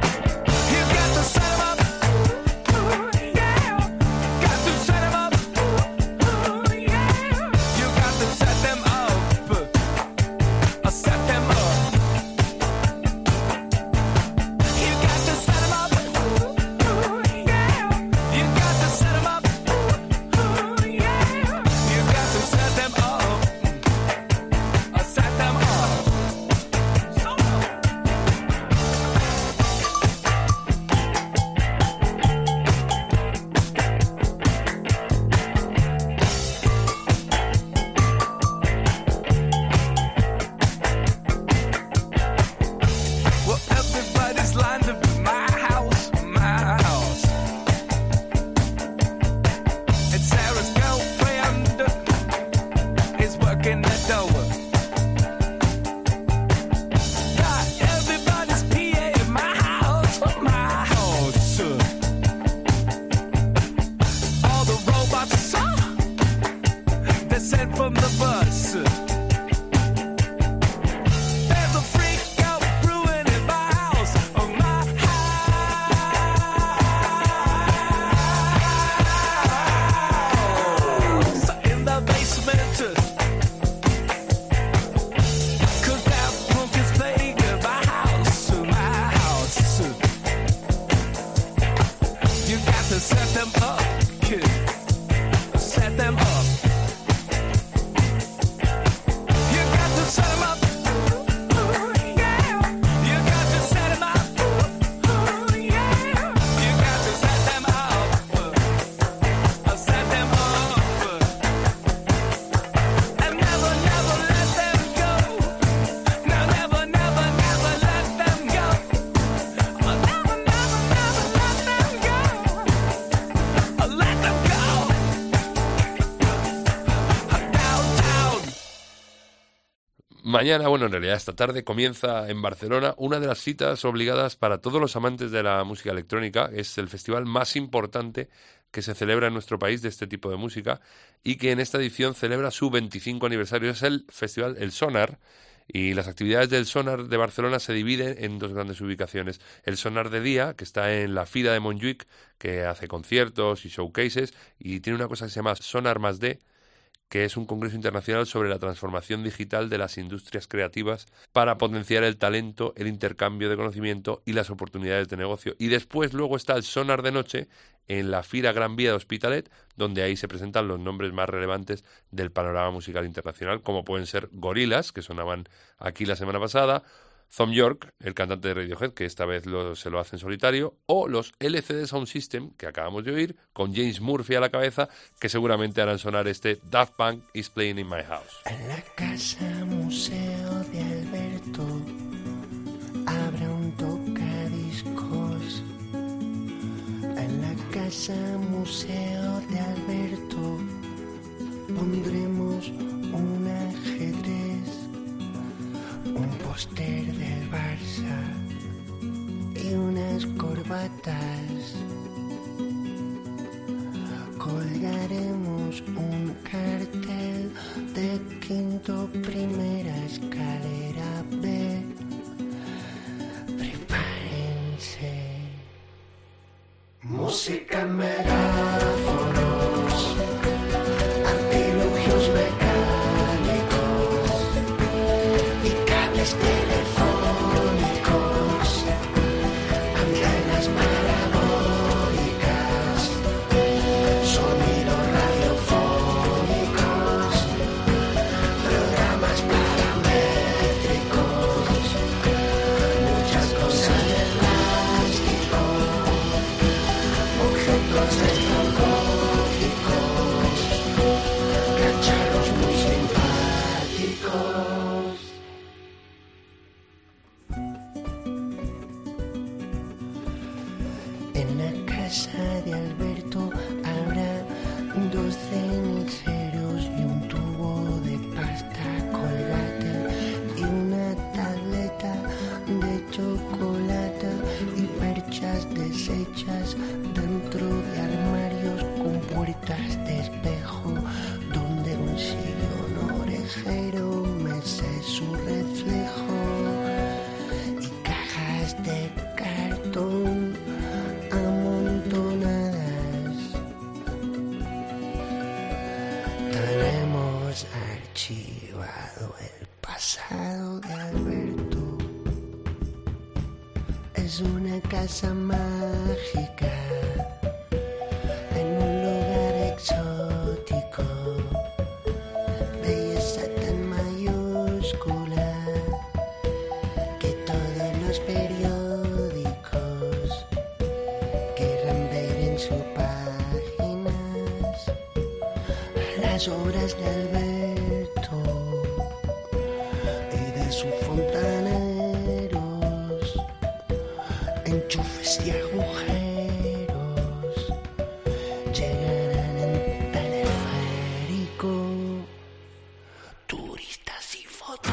Mañana, bueno, en realidad esta tarde comienza en Barcelona una de las citas obligadas para todos los amantes de la música electrónica. Es el festival más importante que se celebra en nuestro país de este tipo de música y que en esta edición celebra su veinticinco aniversario. Es el festival El Sonar, y las actividades del Sonar de Barcelona se dividen en dos grandes ubicaciones. El Sonar de día, que está en la Fira de Montjuïc, que hace conciertos y showcases, y tiene una cosa que se llama Sonar más D, que es un congreso internacional sobre la transformación digital de las industrias creativas para potenciar el talento, el intercambio de conocimiento y las oportunidades de negocio. Y después luego está el Sonar de noche en la Fira Gran Vía de Hospitalet, donde ahí se presentan los nombres más relevantes del panorama musical internacional, como pueden ser Gorillaz, que sonaban aquí la semana pasada, Thom Yorke, el cantante de Radiohead, que esta vez lo, se lo hace en solitario, o los L C D Sound System, que acabamos de oír, con James Murphy a la cabeza, que seguramente harán sonar este Daft Punk is Playing in My House. En la casa museo de Alberto habrá un tocadiscos. En la casa museo de Alberto pondremos un ajedrez, un póster del Barça y unas corbatas. Colgaremos un cartel de quinto primera escalera B. Prepárense. Música en megáfonos, artilugios mecánicos y cables telefónicos, antenas parabólicas, sonidos radiofónicos, programas paramétricos, muchas cosas de plástico, objetos tecnológicos, cacharros muy simpáticos. En la casa de Alberto habrá dos ceniceros y un tubo de pasta Colgate y una tableta de chocolate y perchas deshechas dentro de armarios con puertas de espejo donde un sillón orejero mece su reflejo y cajas de cartón amontonadas. Tenemos archivado el pasado de Alberto. Es una casa mágica en un lugar exótico, belleza tan mayúscula que todos los periódicos querrán ver en sus páginas las obras de Alberto y de sus fontaneros, enchufes y agujeros llegarán en teleférico, turistas y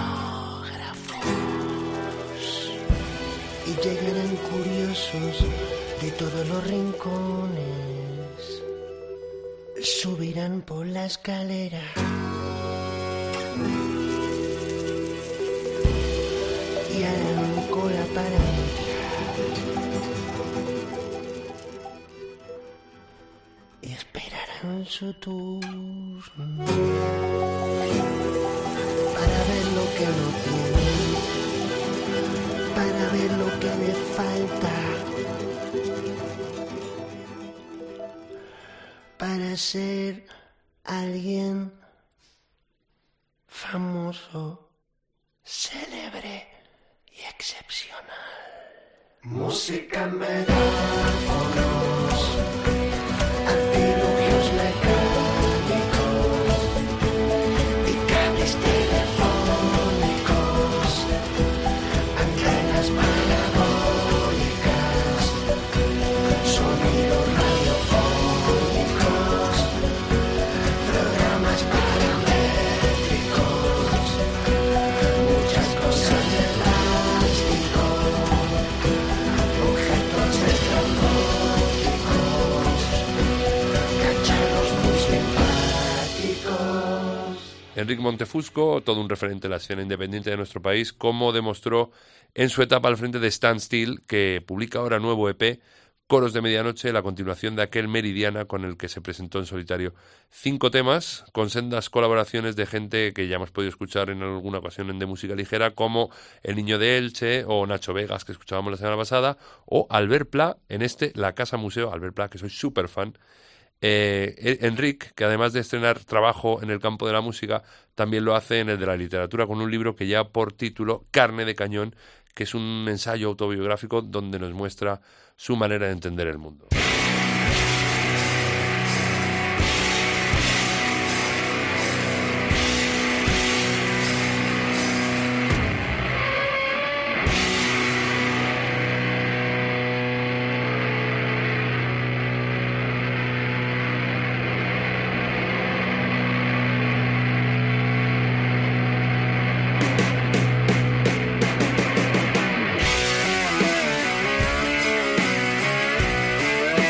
fotógrafos, y llegarán curiosos de todos los rincones, subirán por la escalera y harán cola para entrar y esperarán su turno para ver lo que no tienen, para ver lo que le falta, para ser alguien famoso, célebre y excepcional. Música en megáfonos, artilugios mecánicos y cables telefónicos, antenas parabólicas, sonidos radiofónicos, programas paramétricos, Enric Montefusco, todo un referente de la escena independiente de nuestro país, como demostró en su etapa al frente de Stand Still, que publica ahora nuevo E P, Coros de Medianoche, la continuación de aquel Meridiana con el que se presentó en solitario. Cinco temas con sendas colaboraciones de gente que ya hemos podido escuchar en alguna ocasión en De Música Ligera, como El Niño de Elche o Nacho Vegas, que escuchábamos la semana pasada, o Albert Pla en este La Casa Museo, Albert Pla, que soy súper fan. Eh, Enric, que además de estrenar trabajo en el campo de la música, también lo hace en el de la literatura con un libro que lleva por título Carne de Cañón, que es un ensayo autobiográfico donde nos muestra su manera de entender el mundo. Thank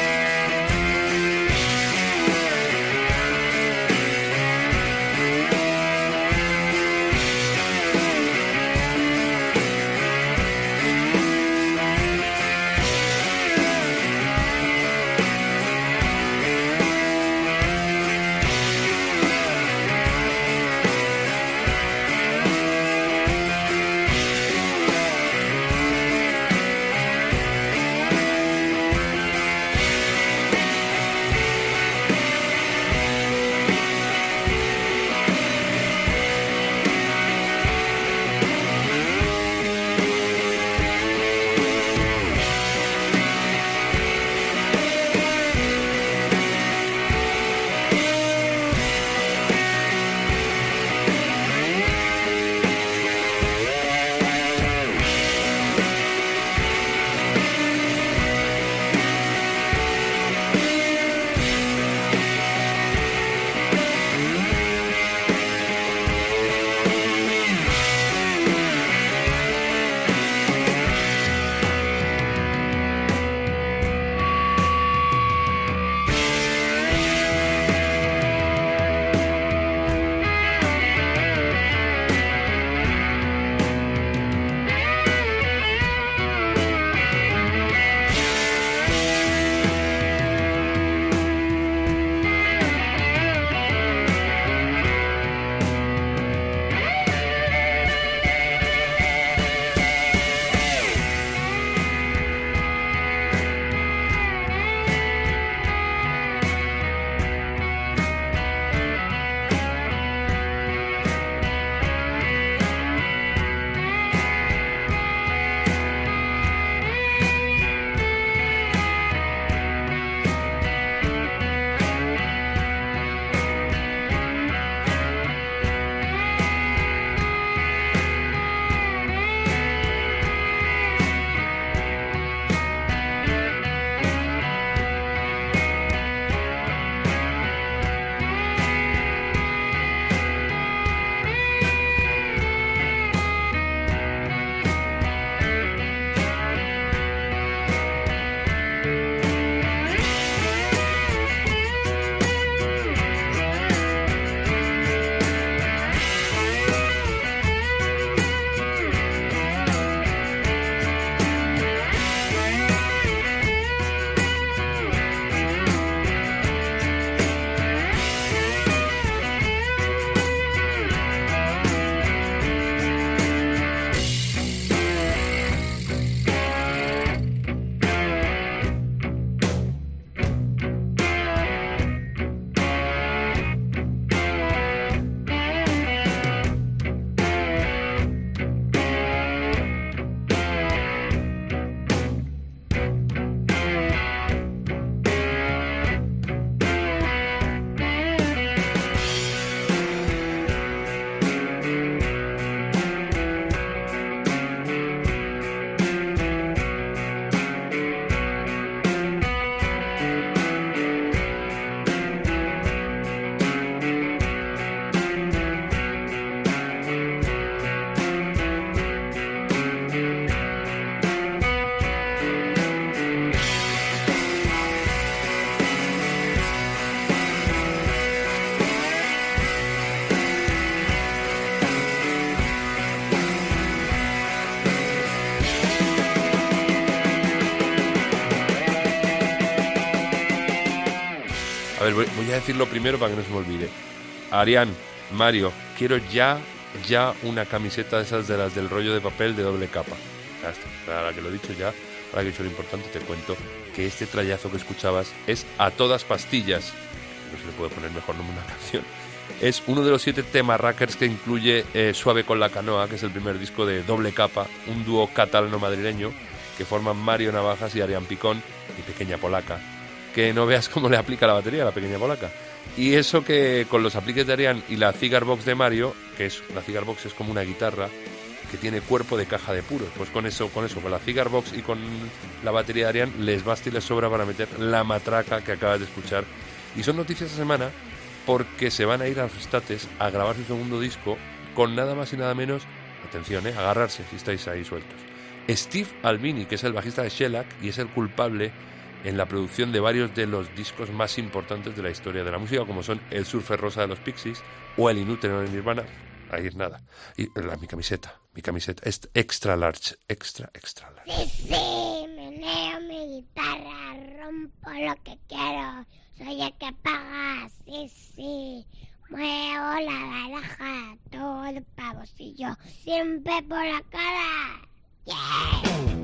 A ver, voy, voy a decirlo primero para que no se me olvide. Arián, Mario, quiero ya, ya una camiseta de esas de las del rollo de papel de doble capa. Ya está, ahora que lo he dicho ya, ahora que he dicho lo importante, te cuento que este trayazo que escuchabas es A Todas Pastillas. No se le puede poner mejor nombre a una canción. Es uno de los siete temas rackers que incluye eh, Suave con la Canoa, que es el primer disco de doble capa, un dúo catalano-madrileño que forman Mario Navajas y Arián Picón, mi pequeña polaca, que no veas cómo le aplica la batería a la pequeña polaca. Y eso que con los apliques de Arián y la Cigar Box de Mario, que es la Cigar Box es como una guitarra que tiene cuerpo de caja de puros, pues con eso, con eso, con la Cigar Box y con la batería de Arián les basta y les sobra para meter la matraca que acabas de escuchar. Y son noticias esta semana porque se van a ir a los States a grabar su segundo disco con nada más y nada menos, atención, eh, agarrarse si estáis ahí sueltos, Steve Albini, que es el bajista de Shellac y es el culpable en la producción de varios de los discos más importantes de la historia de la música, como son El Surfer Rosa de los Pixies o El Inútero de Nirvana. Ahí es nada. Y la, mi camiseta, mi camiseta, es extra large, extra, extra large. Sí, sí, meneo mi guitarra, rompo lo que quiero, soy el que paga, sí, sí. Muevo la baraja, todo el pavosillo, siempre por la cara. Yeah.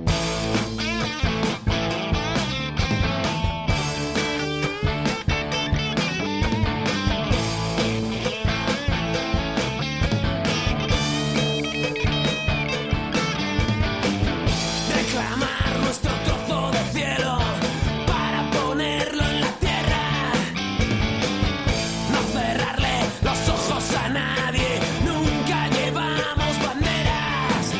Reclamar nuestro trozo de cielo para ponerlo en la tierra. No cerrarle los ojos a nadie, nunca llevamos banderas.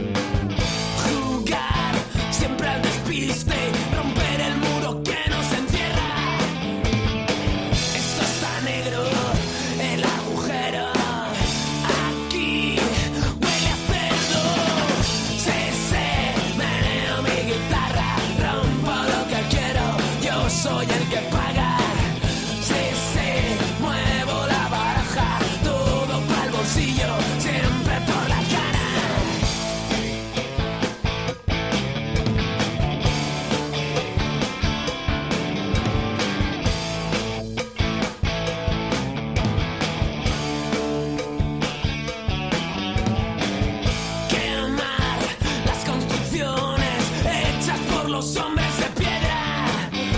Jugar siempre al despiste, romper el muro que nos encierra. Esto está negro, el agujero. Aquí huele a cerdo. Sí, sí, meneo mi guitarra, rompo lo que quiero, yo soy el que paga. Sí, sí, muevo la baraja, todo pa'l bolsillo, siempre por la cara. Quemar las construcciones hechas por los hombres de piedra.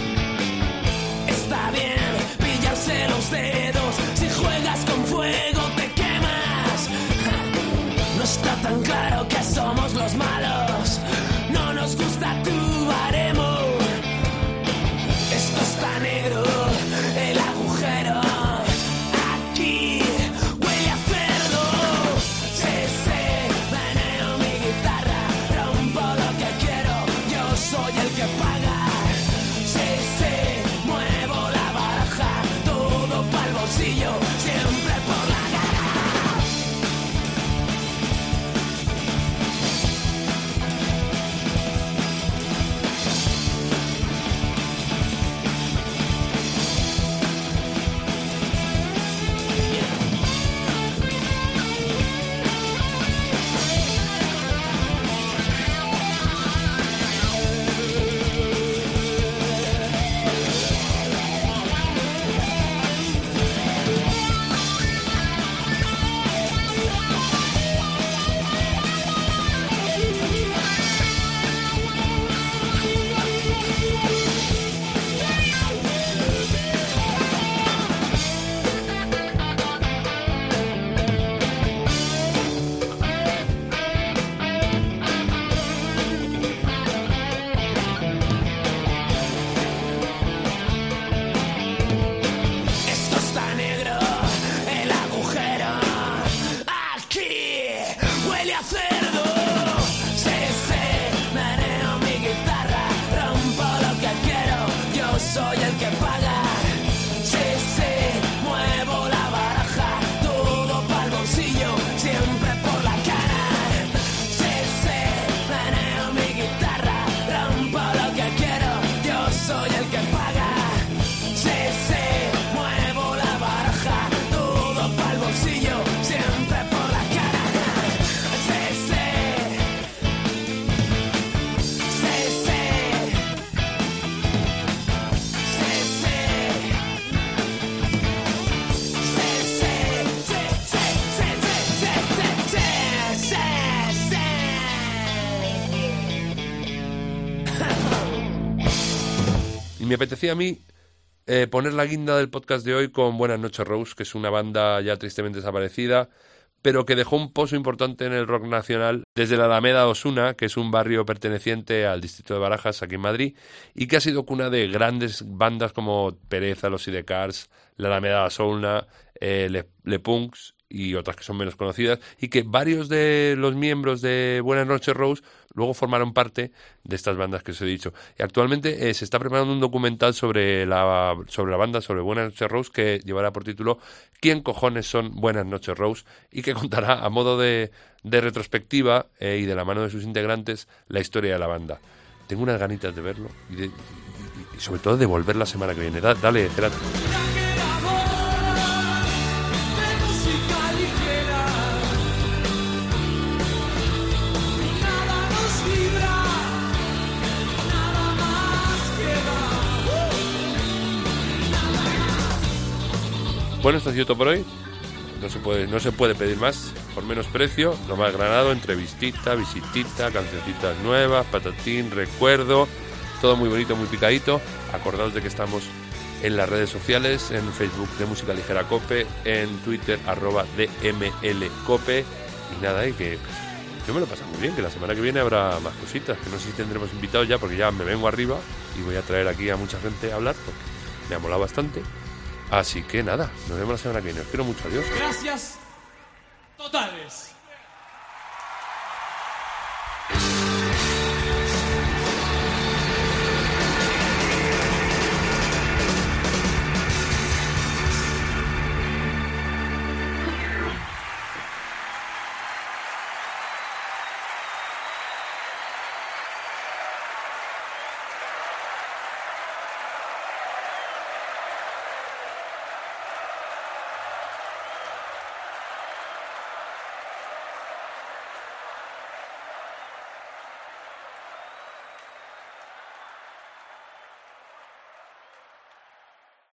Está bien pillarse los dedos, si juegas con fuego te quemas. No está tan claro que somos los malos, no nos gusta tu baremo. Esto está negro, el agujero. Aquí huele a cerdo. Sí, sí, meneo mi guitarra, rompo lo que quiero, yo soy el que paga. Sí, sí, muevo la baraja, todo pa'l bolsillo, siempre por la cara. Esto está negro, el agujero. Aquí huele a cerdo. Sí, sí, meneo mi guitarra, rompo lo que quiero, yo soy el que paga. Sí, sí, muevo la baraja, todo pa'l bolsillo, siempre por la cara. Sí, sí, meneo mi guitarra, rompo lo que quiero, yo soy el que paga. Sí, sí, muevo la baraja, todo pa'l bolsillo, siempre por la cara. Sí, sí, sí, sí, sí, sí. me apetecía a mí eh, poner la guinda del podcast de hoy con Buenas noches Rose, que es una banda ya tristemente desaparecida, pero que dejó un pozo importante en el rock nacional desde la Alameda Osuna, que es un barrio perteneciente al distrito de Barajas, aquí en Madrid, y que ha sido cuna de grandes bandas como Pereza, Los Sidecars, la Alameda Osuna, eh, Le, Le Punks y otras que son menos conocidas, y que varios de los miembros de Buenas noches Rose luego formaron parte de estas bandas que os he dicho. Y actualmente eh, se está preparando un documental sobre la, sobre la banda, sobre Buenas noches Rose, que llevará por título ¿Quién cojones son Buenas noches Rose? Y que contará a modo de, de retrospectiva eh, y de la mano de sus integrantes la historia de la banda. Tengo unas ganitas de verlo y, de, y, y sobre todo de volver la semana que viene. Da, dale, Cerati. Bueno, esto ha sido todo por hoy. No se puede, no se puede pedir más por menos precio. Lo más granado, entrevistita, visitita, cancioncitas nuevas, patatín, recuerdo. Todo muy bonito, muy picadito. Acordaos de que estamos en las redes sociales, en Facebook de Música Ligera Cope, en Twitter arroba dmlcope. Y nada, y que pues, yo me lo paso muy bien, que la semana que viene habrá más cositas, que no sé si tendremos invitados ya, porque ya me vengo arriba y voy a traer aquí a mucha gente a hablar, porque me ha molado bastante. Así que nada, nos vemos la semana que viene. Os quiero mucho, adiós. Gracias totales.